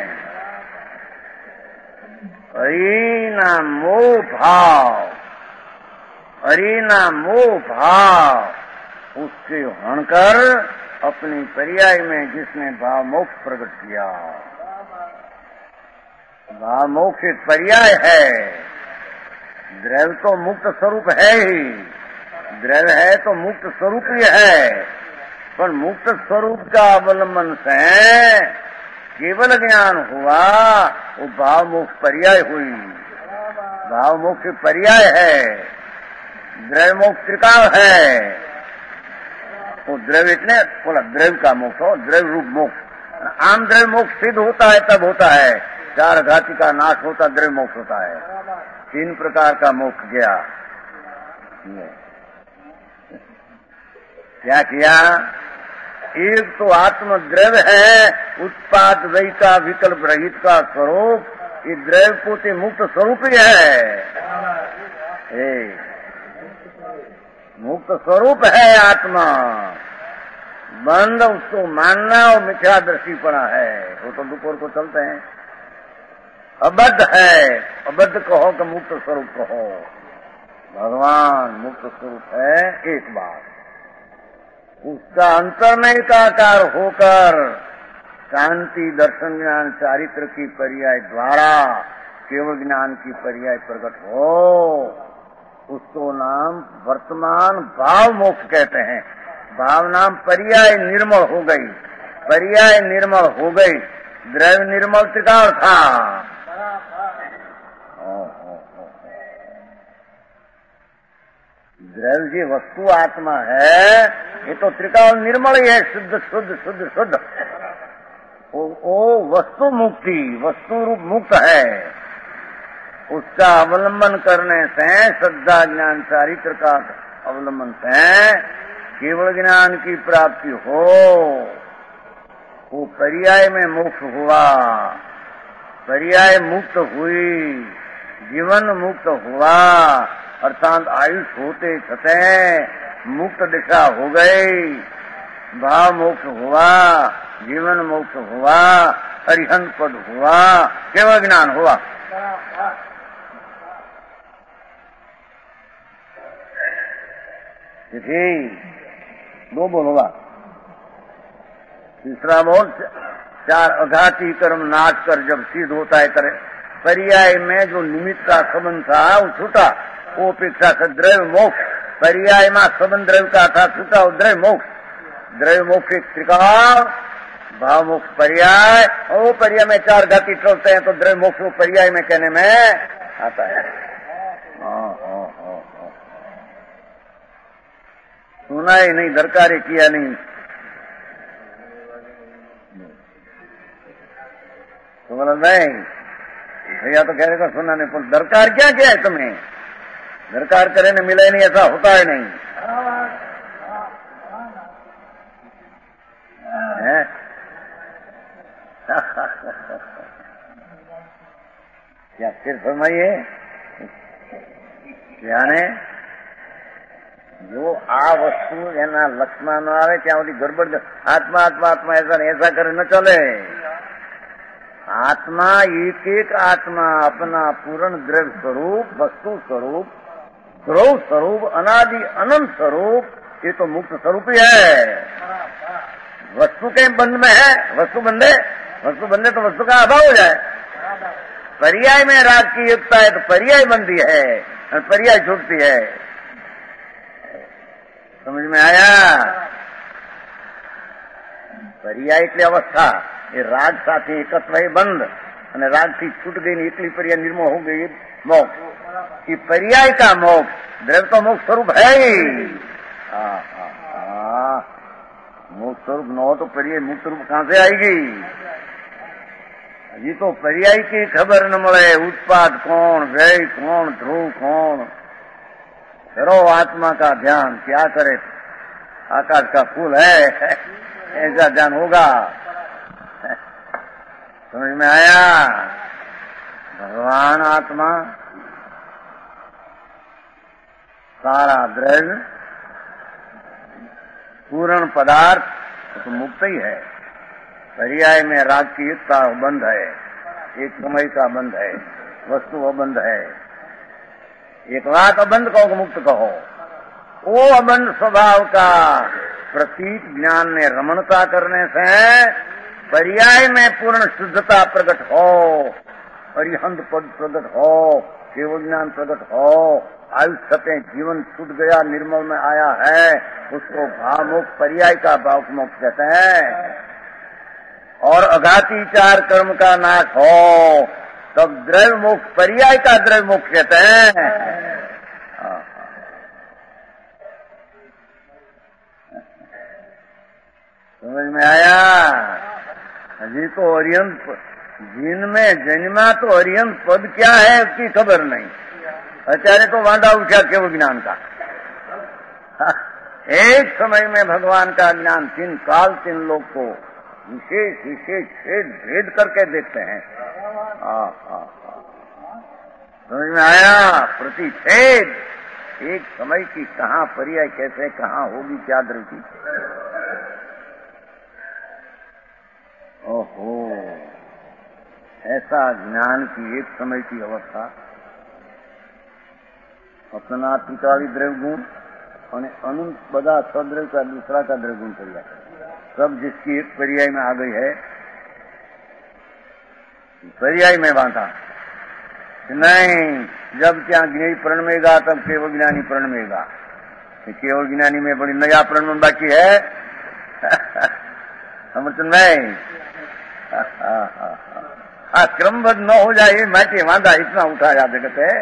हरि नाम मोह भाव, हरि नाम मोह भाव उसके हणकर अपनी पर्याय में जिसने भाव मोक्ष प्रकट किया। भाव मोक्ष एक पर्याय है, द्रव्य तो मुक्त स्वरूप है ही, द्रव्य है तो मुक्त स्वरूप ही है। पर मुक्त स्वरूप का अवलंबन से केवल ज्ञान हुआ, वो भाव मोक्ष पर्याय हुई। भाव मोक्ष पर्याय है, द्रव्य मोक्ष त्रिकाल है। वो द्रव्य इतने बोला द्रव्य का मोक्ष हो, द्रव्य रूप मोक्ष। आम द्रव्य मोक्ष सिद्ध होता है तब होता है, चार घाती का नाश होता द्रव्य मोक्ष होता है। तीन प्रकार का मोक्ष गया। क्या किया, एक तो आत्म द्रव्य है, उत्पाद वही का विकल्प रहित का स्वरूप। ये द्रव्य पोते मुक्त स्वरूप ही है, मुक्त स्वरूप है आत्मा। बंद उसको मानना और मिथ्या दृष्टि पड़ा है, वो तो दोपहर को चलते हैं। अबद्ध है, अबद्ध कहो कि मुक्त स्वरूप कहो। भगवान मुक्त स्वरूप है एक बात, उसका अंतर्मय का आकार होकर शांति दर्शन ज्ञान चारित्र की पर्याय द्वारा केवल ज्ञान की पर्याय प्रकट हो, उसको नाम वर्तमान भाव मोक्ष कहते हैं। भाव नाम पर्याय निर्मल हो गई, पर्याय निर्मल हो गई। द्रव्य निर्मल त्रिकाल था, द्रव्य जी वस्तु आत्मा है, ये तो त्रिकाल निर्मल ही है, शुद्ध शुद्ध शुद्ध शुद्ध। वो वस्तु मुक्ति, वस्तु रूप मुक्त है। उसका अवलंबन करने से श्रद्धा ज्ञान चारित्र का अवलंबन से केवल ज्ञान की प्राप्ति हो, वो पर्याय में मोक्ष हुआ, पर्याय मुक्त हुई, जीवन मुक्त हुआ। अर्थात आयुष होते छते मुक्त दिशा हो गई, भाव मोक्ष हुआ, जीवन मोक्ष हुआ, अरिहंत पद हुआ, केवल ज्ञान हुआ। दो बोलोगा, तीसरा बोल, चार अघाती कर्म नाश कर जब सिद्ध होता है करे। पर्याय में जो निमित्त का संबंध था वो छूटा, वो अपेक्षा से द्रव्य मोक्ष। पर्याय में संबंध द्रव्य का था, छूटा वो द्रव्य मोक्ष। द्रव्य मोक्ष एक त्रिकाल, भाव मोक्ष पर्याय, और वो पर्याय में चार घाती चलते हैं तो द्रव्य मोक्ष वो पर्याय में कहने में आता है। सुना ही नहीं, दरकार ही किया नहीं। तो बोला नहीं भैया तो कह रहे था सुना नहीं, पर दरकार क्या किया है तुम्हें? दरकार करे न मिले नहीं, ऐसा होता है नहीं है? क्या फिर फरमाइए, क्या ने जो आ वस्तु एना लक्षमा न आवे त्या बધી गड़बड़। आत्मा आत्मा आत्मा ऐसा करे न चले। आत्मा एक एक आत्मा अपना पूर्ण द्रव्य स्वरूप, वस्तु स्वरूप, ध्रुव स्वरूप, अनादि अनंत स्वरूप, ये तो मुक्त स्वरूप ही है। वस्तु के बंध में है, वस्तु बंधे, वस्तु बंधे तो वस्तु का अभाव हो जाए। पर्याय में राग की युक्ता है तो पर्याय बनती है और पर्याय छूटती है। समझ में आया? पर्याय એટલે અવસ્થા, એ રાગ સાથે એકત્વ બંધ અને રાગથી છૂટ ગઈ એકલી पर्याय निर्मोह हो गई मोक्ष। ये पर्याय का मोक्ष, द्रव्य तो मोक्ष स्वरूप है ही। मुक्त स्वरूप न हो तो पर्याय मुक्त रूप कहां से आएगी? अभी तो पर्याय की खबर न मिले, उत्पाद कौन, व्यय कौन, ध्रुव कौन। करो आत्मा का ध्यान, क्या करे, आकाश का फूल है ऐसा ध्यान होगा। समझ में आया? भगवान आत्मा सारा द्रव्य पूर्ण पदार्थ तो मुक्त ही है। पर्याय में राग की एकता बंध है, एक समय का बंध है, वस्तु अबंध है। एक बात अबंध कहो, मुक्त कहो। वो अबंध स्वभाव का प्रतीक ज्ञान में रमणता करने से पर्याय में पूर्ण शुद्धता प्रकट हो, अरिहंत पद प्रकट हो, केवल ज्ञान प्रकट हो, आयुष्य से जीवन छूट गया, निर्मल में आया है, उसको भावमुक्त पर्याय का भावमुक्त कहते हैं। और अघाती चार कर्म का नाश हो तब द्रव्य मुक्त पर्याय का द्रव्य मुक्त कहते हैं। समझ में आया? अभी तो अरिहंत जिनमें जन्मा तो अरिहंत पद क्या है उसकी खबर नहीं। आचार्य तो वांडा उठा केवल ज्ञान का। एक समय में भगवान का ज्ञान 3 काल 3 लोग को विशेष विशेष भेद भेद करके देखते हैं। समझ में आया? प्रतिषेध एक समय की कहाँ पर्याय कैसे कहाँ होगी क्या दृष्टि। ओहो, ऐसा ज्ञान की एक समय की अवस्था अपना त्रिकाली द्रव्य गुण और अनंत बदा सद्रव्य का दूसरा का द्रव्य गुण चल जाता है। सब जिसकी एक पर्याय में आ गई है, पर्याय में बांधा नहीं। जब क्या ज्ञेय प्रणमेगा तब केवल ज्ञानी प्रणमेगा। केवल ज्ञानी में बड़ी नया प्रण बाकी है। समझ नहीं? क्रमबद्ध न हो जाए माटी वांधा इतना उठाया जगत है।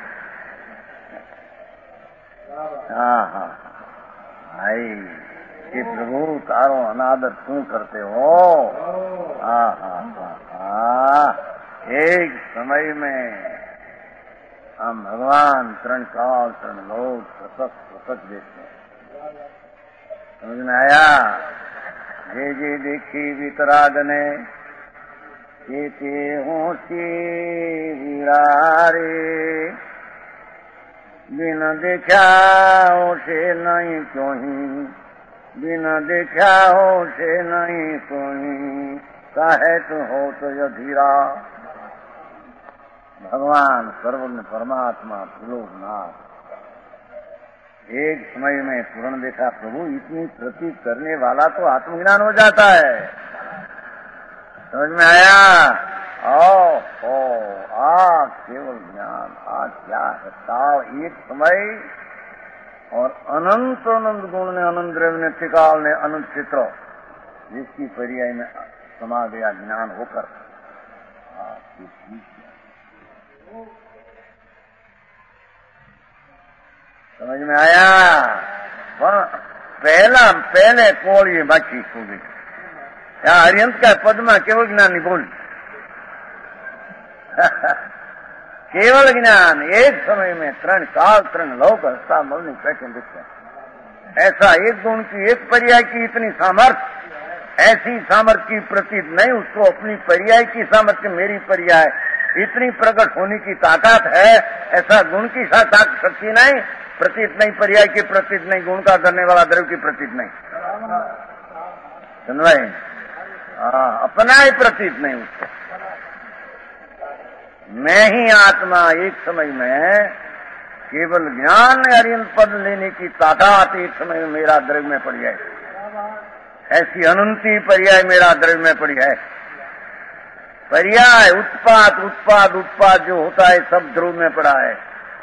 भाई कि प्रभु तारो अनादर क्यों करते हो? एक समय में हम भगवान 3 काल 3 लोग प्रसक देखते हैं। समझ में आया? जे देखी वितरागने ते होशी विरारे, बिन देखा हो से नहीं कोई, बिन देखा हो से नहीं कोई, काहे तो हो तो यधीरा। भगवान सर्वज्ञ परमात्मा त्रिलोकनाथ एक समय में पूर्ण देखा प्रभु इतनी प्रतीक करने वाला तो आत्मज्ञान हो जाता है। समझ में आया? केवल ज्ञान आज क्या है ताव एक समय और अनंत अनंत गुण ने अनंत द्रव्य ने त्रिकाल ने अनंत चित्र जिसकी पर्याय में समा गया ज्ञान होकर। समझ में आया? पहले कोल ये बाकी हो गई। यहाँ हरिहंत का पद्मा केवल ज्ञान नहीं बोल। केवल ज्ञान एक समय में 3 काल 3 लोक हस्ता मलनी पैसे दिखते हैं। ऐसा एक गुण की एक पर्याय की इतनी सामर्थ्य, ऐसी सामर्थ्य की प्रतीत नहीं उसको अपनी पर्याय की सामर्थ्य मेरी पर्याय इतनी प्रकट होने की ताकत है। ऐसा गुण की साथ शक्ति नहीं, प्रतीत नहीं, पर्याय की प्रतीत नहीं, गुण का करने वाला द्रव्य की प्रतीत नहीं। सुन रहे? अपना ही प्रतीत नहीं उसको। मैं ही आत्मा एक समय में केवल ज्ञान हरिहंत पद लेने की ताकत एक समय में मेरा द्रव्य में पड़ी है। ऐसी अनंती पर्याय मेरा द्रव्य में पड़ी है। पर्याय उत्पाद उत्पाद उत्पाद जो होता है सब ध्रुव में पड़ा है।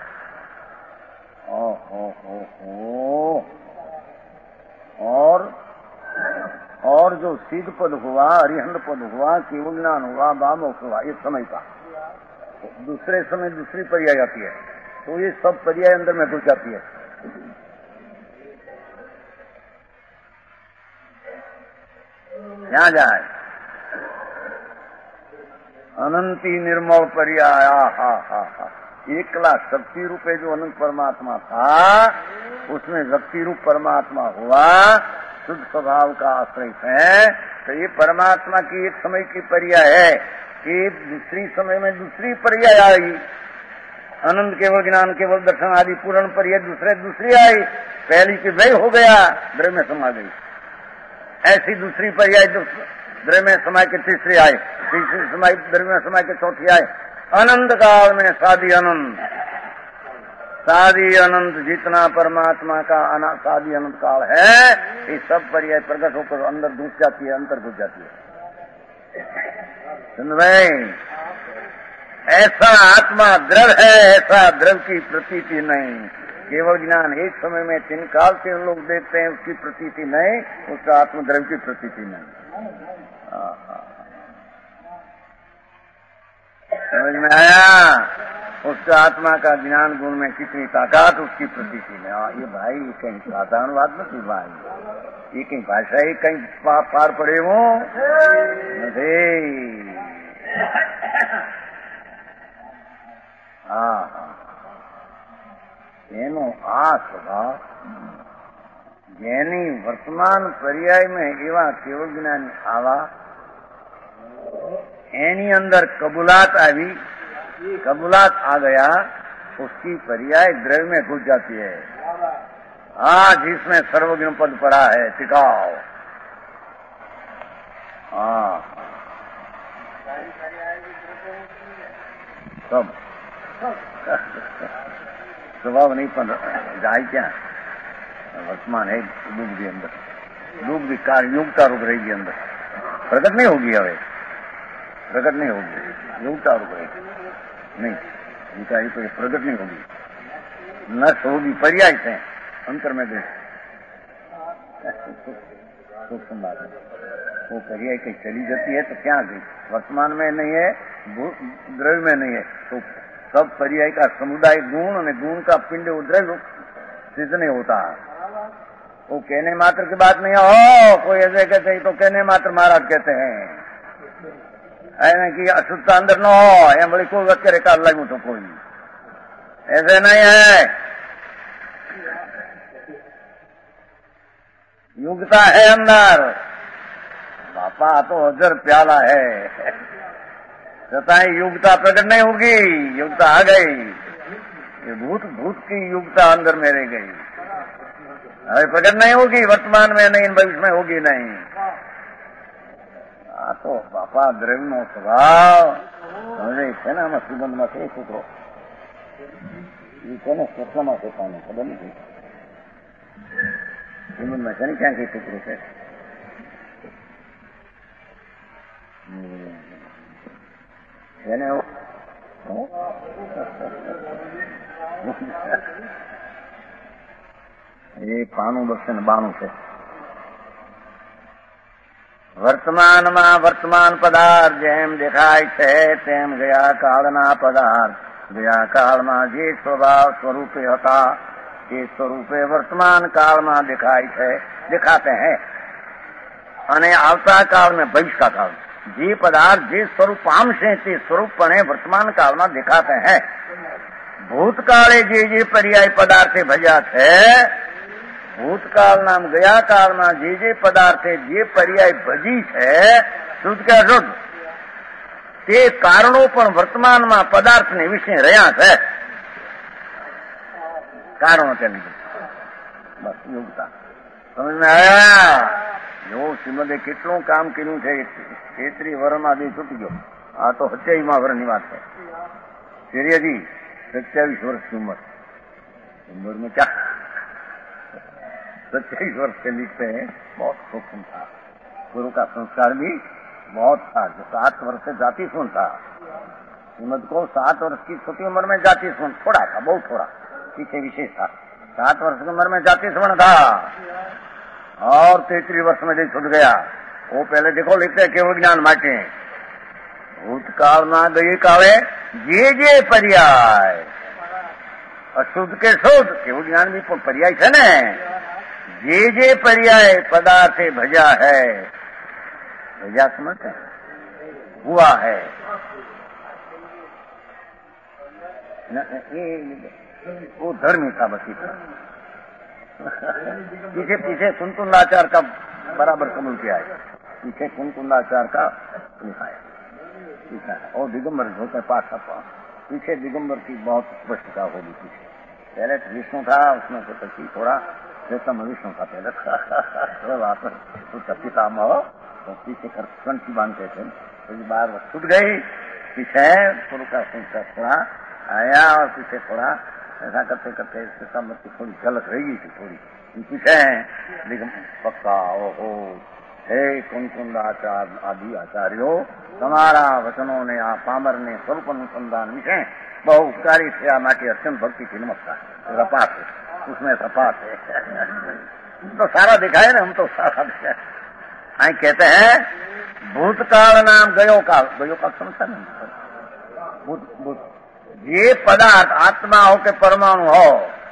और जो सिद्ध पद हुआ, अरिहंत पद हुआ, केवल ज्ञान हुआ, भावमुक्त हुआ, इस समय का दूसरे समय दूसरी पर्याय आती है। तो ये सब पर्याय अंदर में घुस जाती है। क्या जाए? अनंती निर्मल पर्याय, हा। एकला शक्ति रूपे जो अनंत परमात्मा था, उसमें व्यक्ति रूप परमात्मा हुआ, शुद्ध स्वभाव का आश्रय है। तो ये परमात्मा की एक समय की पर्याय है कि दूसरी समय में दूसरी पर्याय आई। अनंत केवल ज्ञान केवल दर्शन आदि पूर्ण पर्याय दूसरी आई। पहली की वही हो गया, द्रव्य में समा गई। ऐसी दूसरी पर्याय द्रव्य में समय के तीसरी आई, तीसरी समय द्रव्य में समय के चौथी आई। अनंत काल में सादी अनंत जितना परमात्मा का सादी अनंत काल है, ये सब पर्याय प्रकट होकर अंदर घुस जाती है, अंतर घुस जाती है। सुन भाई, ऐसा आत्मा द्रव है, ऐसा द्रव की प्रतीति नहीं। केवल ज्ञान एक समय में 3 काल से लोग देखते हैं, उसकी प्रतीति नहीं, उसका आत्मद्रव की प्रतीति नहीं। समझ में आया? उसका आत्मा का ज्ञान गुण में कितनी ताकत, उसकी प्रतीति में। ये भाई कहीं साधारण बात नहीं भाई, ये कहीं भाषा ही कहीं पार पड़े हो એનો આ સ્વભાવ જેની વર્તમાન પર્યાય में એવા કેવળ જ્ઞાની આવા, એની અંદર कबूलात આવી, कबूलात आ गया, उसकी पर्याय द्रव्य में घुस जाती है। जिसमें सर्वज्ञ पद पड़ा है, टिकाओ। सब स्वभाव नहीं पर जाए क्या वर्तमान है, डूब गई अंदर, डूब गई कार्य योग्यता रुक रहेगी अंदर, प्रकट नहीं होगी। हवे प्रकट नहीं होगी, योग्यता रुक रहेगी नहीं, उनका ये तो प्रकट नहीं होगी, नष्ट होगी। पर्याय से अंतर में गए सूक्ष्म बात है। वो पर्याय कहीं चली जाती है तो क्या गई, वर्तमान में नहीं है, द्रव्य में नहीं है, तो सब पर्याय का समुदाय गुण और गुण का पिंड द्रव्य सिद्ध नहीं होता। वो कहने मात्र की बात नहीं है। कोई ऐसे कहते हैं तो कहने मात्र महाराज कहते हैं, ऐसे कि अशुद्धता अंदर न हो, या बड़ी कोई वक्त करे कर लगू तो कोई ऐसे नहीं है। युगता है अंदर, बापा तो हजर प्याला है, तथा युगता प्रकट नहीं होगी, युगता आ गई, ये भूत की युगता अंदर में रह गई, अरे प्रकट नहीं होगी, वर्तमान में नहीं, भविष्य में होगी नहीं। तो बापा द्रव्य नो स्वभाव समझे છે ને, આમાં સુગંધમાં છે છોકરો, એ છે ને સ્વપ્નમાં છે, પાણી ખબર નથી, સુગંધમાં છે ને ક્યાં કઈ છોકરો છે, એને એ 92 છે। વર્તમાનમાં વર્તમાન પદાર્થ જેમ દેખાય છે તેમ ગયા કાળના પદાર્થ ગયા કાળમાં જે સ્વભાવ સ્વરૂપે હતા તે સ્વરૂપે વર્તમાન કાળમાં દેખાય છે, દેખાते हैं, અને આવતા કાળ में भविष्य का काल જે પદાર્થ જે સ્વરૂપાંશ છે તે સ્વરૂપપણે વર્તમાન કાળમાં દેખાते हैं। ભૂતકાળે જે પર્યાય પદાર્થે ભજ્યા છે, ભૂતકાળ નામ ગયા કાળમાં જે પદાર્થે જે પર્યાય ભજી છે, શુદ્ધ કે અશુદ્ધ, તે કારણો પણ વર્તમાનમાં પદાર્થને વિશે રહ્યા છે, કારણો તેની બસ યોગતા સમજ में आया। જો શ્રીમદે કેટલું કામ કર્યું છે, 33 વર્ષમાં બી છૂટી ગયો। આ તો 27મા વર્ષની વાત છે। सीरियजी 27 वर्ष की उम्र में क्या 27 वर्ष से लिखते हैं, बहुत सूक्ष्म था। गुरु का संस्कार भी बहुत था, जो 7 वर्ष से जाति सुन था। श्रीमद को 7 वर्ष की छोटी उम्र में जाति सुन थोड़ा था, बहुत थोड़ा, पीछे विशेष था। 7 वर्ष की उम्र में जाति सुन था और 33 वर्ष में छूट गया। वो पहले देखो लिखते हैं केवल ज्ञान माटे भूतकाल में गए काले जे पर्याय अशुद्ध के शुद्ध केवल ज्ञान भी पर्याय है ने, जे पर्याय पदार्थे भजा है भेजा समझते हुआ है वो धर्मी था बसी था। पीछे पीछे कुंतुंडाचार का बराबर कबूल किया है, पीछे कुंतुंडाचार का लिखा है और दिगंबर होते पाठ था। पीछे दिगंबर की बहुत स्पष्टता होगी। पीछे पहले विष्णु था, उसमें से पीछे थोड़ा चेतन विष्णु था पहले वापस पितामह तो पीछे कंठी बांधते थे, तो बार छूट गई। पीछे गुरु का थोड़ा आया और पीछे थोड़ा ऐसा करते करते समझ की थोड़ी झलक रही थी थोड़ी पीछे लेकिन पक्का ओहो हे कुंकुंडाचार्य आदि आचार्यो तुम्हारा वचनों ने आप पामर ने स्वरूप अनुसंधान विषय बहु उपकारी थे आमाटी अत्यंत भक्ति की नमस्कार रपात है उसमें सपात है तो सारा दिखाए ना, हम तो सारा दिखाए। आई कहते हैं भूतकाल नाम गयो काल समझता नहीं। भूत ये पदार्थ आत्मा हो के परमाणु हो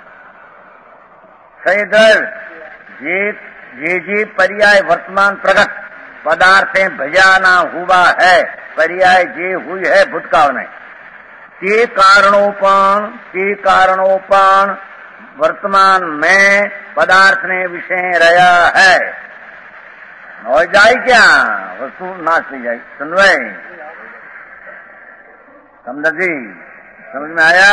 जे पर्याय वर्तमान प्रगट पदार्थ भजाना हुआ है, पर्याय जे हुई है भूतकाल में, ते कारणोपण वर्तमान में पदार्थ ने विषय रहा है। हो जाए क्या वस्तु नाश नहीं जाए। सुनवाई समझ जी, समझ में आया।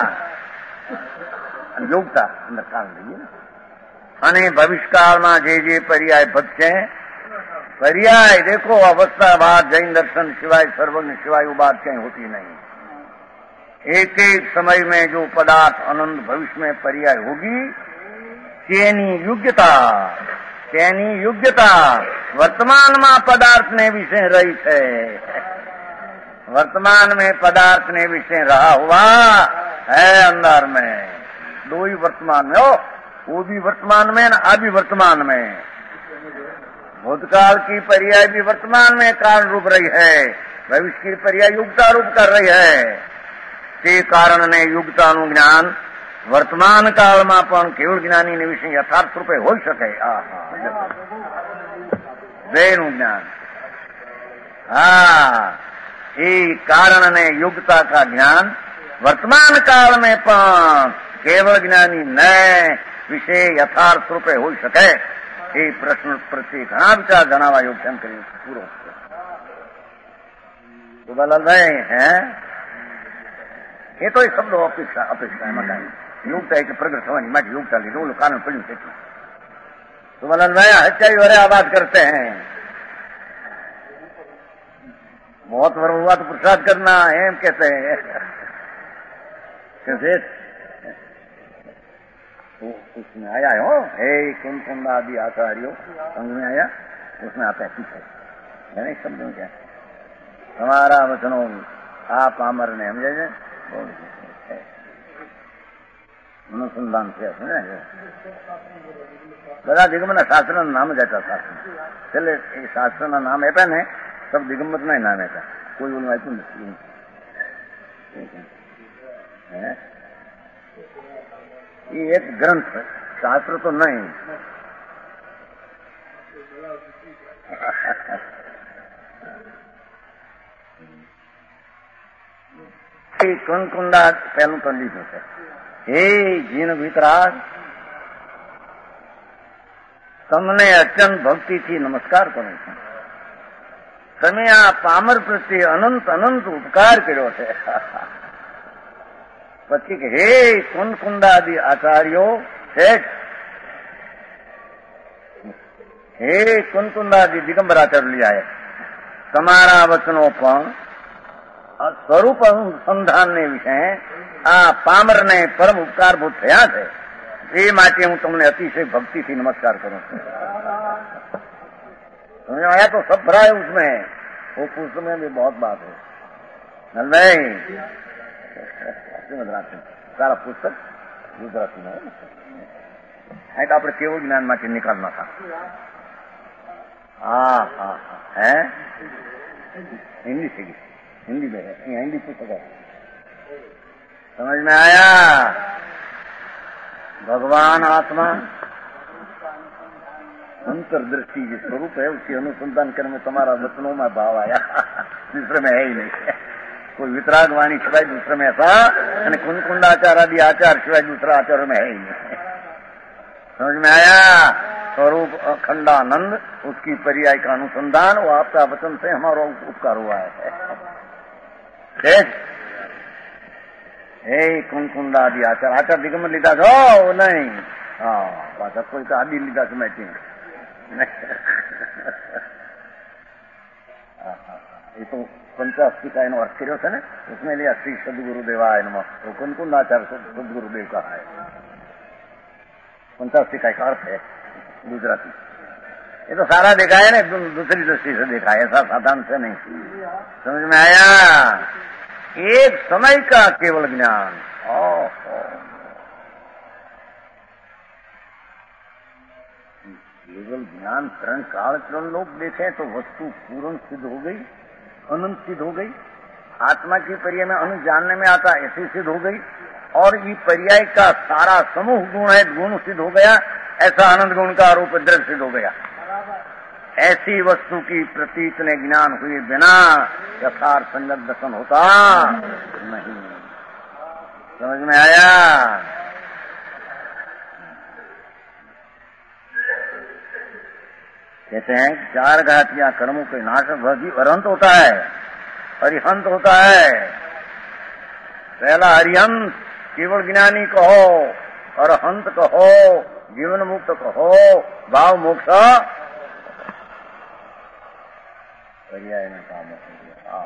योग्यता अंदर काल रही है અને ભવિષ્યકાળમાં જે પર્યાય ભટશે पर्याय देखो अवस्था बात जैन दर्शन सिवाय सर्वज्ञ सिवाय वो बात कहीं होती नहीं। एक एक समय में जो पदार्थ अनंत भविष्य में पर्याय होगी तेनी योग्यता वर्तमान में पदार्थ ने विषय रही है। वर्तमान में पदार्थ ने विषय रहा हुआ है अंदर में, दो ही वर्तमान में हो, वो भी वर्तमान में आ भी वर्तमान में। भूतकाल की पर्याय भी वर्तमान में कारण रूप रही है, भविष्य की पर्याय युगता रूप कर रही है। ते कारण ने युगता नु ज्ञान वर्तमान काल में पण केवल ज्ञानी ने विषय यथार्थ रूपे हो सके। बेनु ज्ञान कारण ने युगता का ज्ञान वर्तमान काल में पण केवल ज्ञानी न विषय यथार्थ रूपे हो सके। ये प्रश्न प्रति घना विचार जनावा योगदान करिए पूरो तो बलाल भाई है ये तो शब्द अपेक्षा है मकान योगता है कि प्रगट होनी मत योगता ली दो कारण पड़ी से तो बलाल भाई हच्चाई वरे आवाज करते हैं। बहुत वर्ष हुआ तो प्रसाद करना है कहते हैं कैसे उसमें आया हो हे कुंकुंड आदि आचार्यो समझ में आया, उसमें आता है पीछे है नहीं समझो क्या हमारा वचनों आप आमर ने हम जैसे अनुसंधान से बड़ा दिगंबर शास्त्र नाम जाता शास्त्र चले शास्त्र नाम है ने सब दिगंबर नहीं नाम है कोई बोलवाई है। ये एक ग्रंथ है, शास्त्र तो नहीं। कुंकुंडा पहलू तो लिख है हे जीन वितराग તમને અત્યંત ભક્તિથી નમસ્કાર કરું છું। તમે આ પામર પ્રત્યે અનંત અનંત ઉપકાર કર્યો છે। પછી કે હે કુંકુંડાદિ આચાર્યો શેઠ હે કુંકુંડાદિ દિગંબર આચાર્ય है તમારા વચનો પણ સ્વરૂપ અનુસંધાનને વિશે આ પામરને પરમ ઉપકારભૂત થયા છે। એ માટે હું તમને अतिशय भक्ति થી नमस्कार करूं છું। समझ आया तो सब भरा है उसमें, वो पुस्तक में भी बहुत बात है नल भाई। सारा पुस्तक गुजराती में है तो अपने केवल ज्ञान में निकालना था। हाँ है हिंदी से हिंदी में है, हिंदी पुस्तक है। समझ में आया। भगवान आत्मा अंतर्दृष्टि जो स्वरूप है उसकी अनुसंधान करने में तुम्हारा वचनों में भाव आया, दूसरे में है ही नहीं। कोई वितराग वाणी सिवाय दूसरे में ऐसा, कुंकुंडाचार आदि आचार सिवाय दूसरा आचार में है ही नहीं। समझ में आया? स्वरूप अखंडानंद, उसकी पर्याय का अनुसंधान, वो आपका वचन से हमारा उपकार हुआ है। कुंकुंड आदि आचार, आचार दिगम लीधा छो नहीं? हाँ, पाछा कोई तो आदि लीधा छो मैटी ये तो 50 का इन अर्थ કર્યો છે ને, उसमें लिया श्री सदगुरुदेवाय नमः, तो कुंकुंड आचार सदगुरुदेव का है। 50 का एक अर्थ है गुजराती। ये तो सारा देखा है ना, दूसरी दृष्टि से देखा है, ऐसा साधारण से नहीं। समझ में आया? एक समय का केवल ज्ञान। केवल ज्ञान तरण काल तरण लोग देखें तो वस्तु पूर्ण सिद्ध हो गई, अनंत सिद्ध हो गई। आत्मा की पर्याय में अनु जानने में आता ऐसी सिद्ध हो गई, और ये पर्याय का सारा समूह गुण है, गुण सिद्ध हो गया, ऐसा आनंद गुण का रूप द्रव्य सिद्ध हो गया। ऐसी वस्तु की प्रतीत ने ज्ञान हुए बिना यथार्थ संगत दर्शन होता नहीं। समझ में आया? कहते हैं 4 घातियां कर्मों के नाश भी अरंत होता है, अरिहंत होता है। पहला हरिहंत केवल ज्ञानी कहो, अरहंत कहो, जीवन मुक्त कहो, भाव मोक्ष पर्याय में काम है।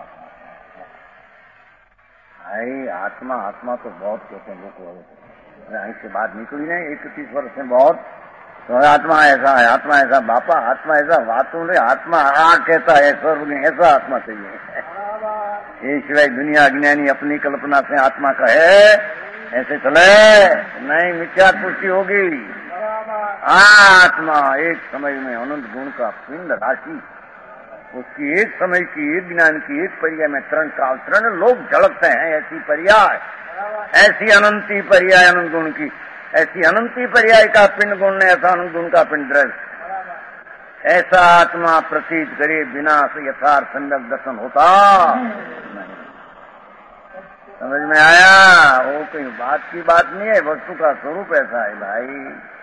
आत्मा आत्मा तो बहुत कहते हैं लोग, यहीं से बात निकली नहीं 31 वर्ष में बहुत, तो आत्मा ऐसा है, आत्मा ऐसा, बापा आत्मा ऐसा बातों ने, आत्मा कहता है स्वर्ग में, ऐसा आत्मा चाहिए। ये सिवाय दुनिया अज्ञानी अपनी कल्पना से आत्मा का है, ऐसे चले नहीं, मिथ्या पुष्टि होगी। आत्मा एक समय में अनंत गुण का पिंड राशि, उसकी एक समय की, एक ज्ञान की, एक पर्याय में तरण काल तरण लोग झलकते हैं। ऐसी पर्याय, ऐसी अनंती पर्याय अनंत गुण की, ऐसी अनंती पर्याय का पिंड गुण ने ऐसा अनंत गुण का पिंड द्रव्य, ऐसा आत्मा प्रतीत करे बिना से यथार्थ संगत दर्शन होता नहीं। समझ में आया? वो कोई बात की बात नहीं है, वस्तु का स्वरूप ऐसा है भाई।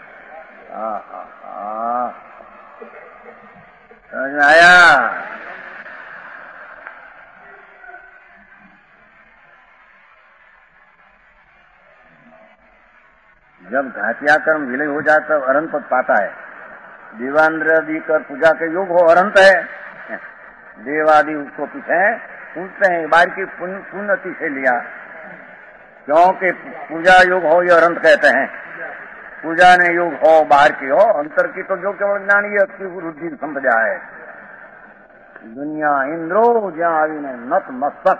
समझ में आया? जब घातिया कर्म विलय हो जाता है अरंत पद पाता है। देवांद्रादि कर पूजा के योग हो अरंत है, देवादि उसको पीछे पूछते हैं बाहर की पुण्यति से लिया, क्योंकि पूजा योग हो ये अरंत कहते हैं। पूजा ने योग हो बाहर की हो, अंतर की तो जो केवल ज्ञान ये रुद्धि संपदा है। दुनिया इंद्रो ज्યાં આવીને નત મસ્તક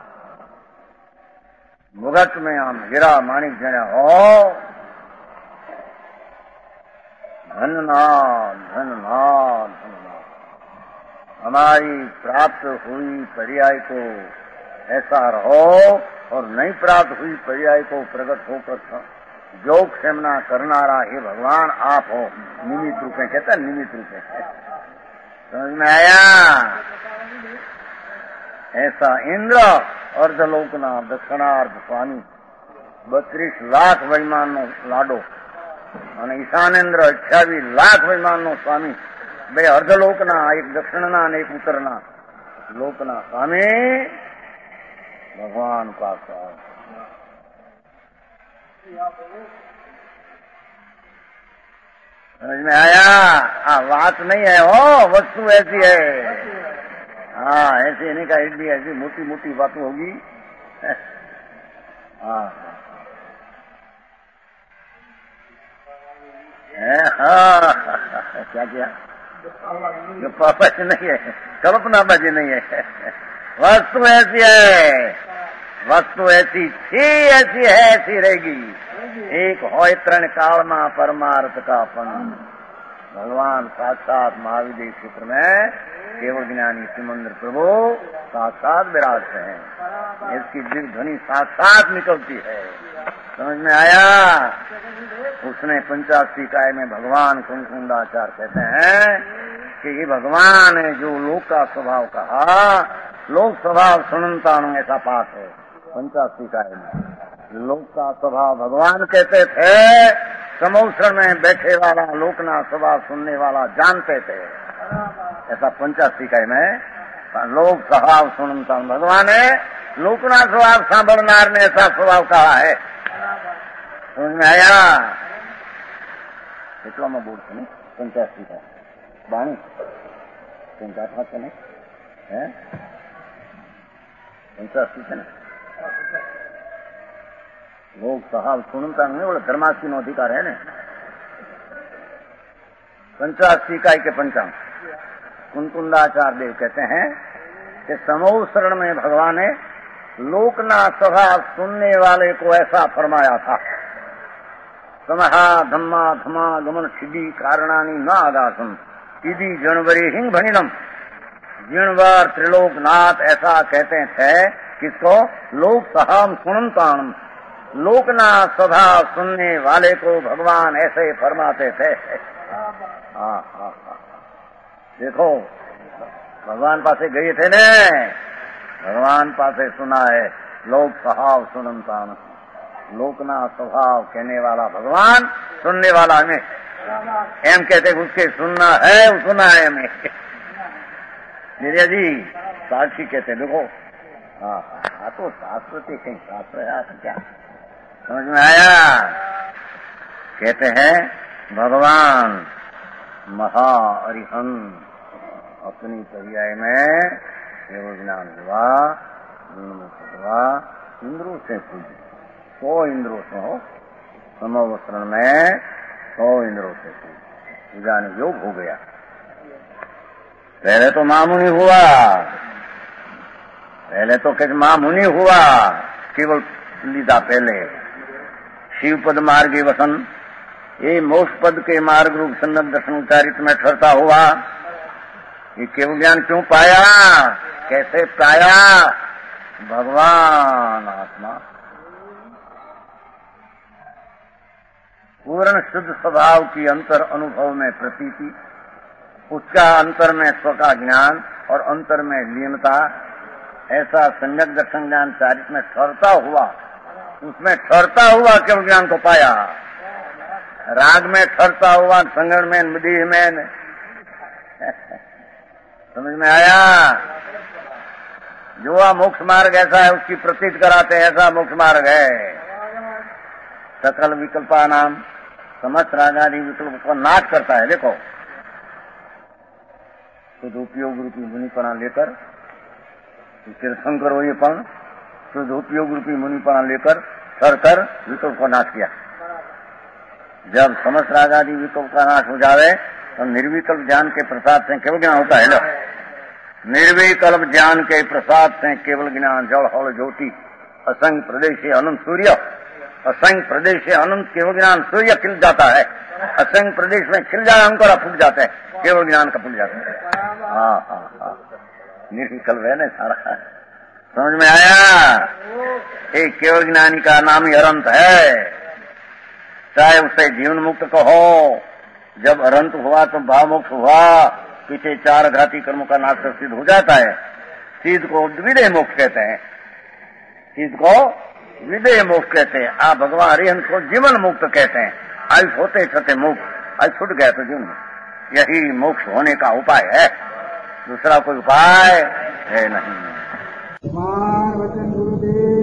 मुगट में आम हीरा माणिक जने हो, धन्यनाथ धन्यनाथ धन्यनाथ। हमारी प्राप्त हुई पर्याय को ऐसा रहो, और नहीं प्राप्त हुई पर्याय को प्रकट होकर जो क्षमना करनारा हे भगवान आप हो, निमित्त रूपे कहते हैं, निमित्त रूपे। समझ में आया? ऐसा इंद्र अर्धलोकना दक्षिणार्ध स्वामी 32 लाख વૈમાનનો લાડો, અને ઈશાનેન્દ્ર 28 લાખ વૈમાનનો સ્વામી, બે અર્ધલોકના, એક દક્ષિણના અને એક ઉત્તરના લોકના સ્વામી ભગવાન પાછળ। समझ में आया? बात नहीं है हो, वस्तु ऐसी है। हाँ, ऐसे नहीं का भी ऐसी मोटी मोटी बातें होगी। हाँ क्या किया? जो पापा नहीं है, कल्पना बाजी नहीं है, वस्तु ऐसी है, वस्तु ऐसी थी, ऐसी है, ऐसी रहेगी। एक होय तरण काल में परमार्थ का फन। भगवान साक्षात महाविदेव क्षेत्र में केवल ज्ञानी सिमंदर प्रभु साक्षात विराजते हैं, इसकी दिव्य ध्वनि साक्षात निकलती है। समझ में आया? उसने 85 काय में भगवान कुंकुंडाचार्य कहते हैं कि ये भगवान है जो लोक का स्वभाव कहा, लोक स्वभाव सुनता ऐसा पाठ है 85 काय में। लोक का स्वभाव भगवान कहते थे, समोसर में बैठे वाला लोकना स्वभाव सुनने वाला जानते थे, ऐसा 85 काय में लोक स्वभाव सुनता भगवान है, लोकना स्वभाव सांभरनार ने ऐसा स्वभाव कहा है। समझ में आया? એટલામાં બોલશે ને 85 થાય બાણી 85 છે ને હે 85 છે ને लोग स्वभाव सुनता नहीं, बोले धर्मास्थी नो अधिकार है ने 85 इकाई के पंचांग कुंकुंडाचार्य देव कहते हैं कि समूह शरण में भगवान ने लोकना स्वभाव सुनने वाले को ऐसा फरमाया था, समहा धम्मा धमा गमन सिद्धि कारणानी न आदासम इदी जनवरी हिंग भनिनम। जिणवार त्रिलोकनाथ ऐसा कहते थे किसको? लोक सहाम सुनताम, लोकना स्वभाव सुनने वाले को भगवान ऐसे फरमाते थे। देखो भगवान पासे गए थे ने, भगवान पासे सुना है लोक स्वभाव सुनताम, लोकना स्वभाव कहने वाला भगवान, सुनने वाला हमें। एम कहते उसके सुनना है, वो सुना है हमें। मेरिया जी साक्षी कहते देखो, हाँ तो शास्त्र के कहीं शास्त्र है क्या? समझ में आया? कहते हैं भगवान महा अरिहंत अपनी पर्याय में केवल ज्ञान हुआ, हुआ इंद्रों से पूजी, 100 इंद्रों से हो, समवस्रण में 100 इंद्रों से पूजा योग हो गया। पहले तो मामुनि हुआ, पहले तो कैसे मामुनि हुआ, केवल लीदा पहले शिव पद मार्ग वसन, ये मोक्ष पद के मार्ग रूप सन्नत दर्शन उच्चारित में ठहरता हुआ। ये केवल ज्ञान क्यों पाया? कैसे पाया? भगवान आत्मा पूर्ण शुद्ध स्वभाव की अंतर अनुभव में प्रतीति, उसका अंतर में स्व का ज्ञान और अंतर में लीनता, ऐसा सम्यक दर्शन ज्ञान चारित में ठहरता हुआ, उसमें ठहरता हुआ केवल ज्ञान को पाया। राग में ठहरता हुआ, संगण में, मदीह में, समझ में आया? जो मोक्ष मार्ग ऐसा है उसकी प्रतीत कराते हैं, ऐसा मोक्ष मार्ग है। सकल विकल्पा नाम समस्त रागादि विकल्प को नाश करता है। देखो शुद्ध उपयोग रूपी मुनिपना लेकर, तीर्थंकर हो ये पण शुद्ध उपयोग रूपी मुनिपना लेकर सर कर विकल्प को नाश किया। जब समस्त रागादि विकल्प का नाश हो जावे तो निर्विकल्प ज्ञान के प्रसाद से केवल ज्ञान होता है। लो निर्विकल्प ज्ञान के प्रसाद से केवल ज्ञान, जल हल ज्योति असंग प्रदेश अनंत सूर्य, असंग प्रदेश अनंत केवल ज्ञान सूर्य खिल जाता है, असंग प्रदेश में खिल जाए अंकुर फूट जाते हैं, केवल ज्ञान का फूट जाता है। हाँ निर्विकल्प है ना सारा। समझ में आया? एक केवल ज्ञानी का नाम ही अनंत है। चाहे उसे जीवन मुक्त कहो, जब अनंत हुआ तो भाव मुक्त हुआ, पीछे 4 घाती कर्मों का नाश सिद्ध हो जाता है। सिद्ध को विदेह मोक्ष कहते हैं, सिद्ध को विदेह मोक्ष कहते हैं। आप भगवान हरिहंस को जीवन मुक्त कहते हैं। आयुष होते छते मुक्त, आयुष छूट गया तो जीवन, यही मोक्ष होने का उपाय है, दूसरा कोई उपाय है नहीं। वचन गुरुदेव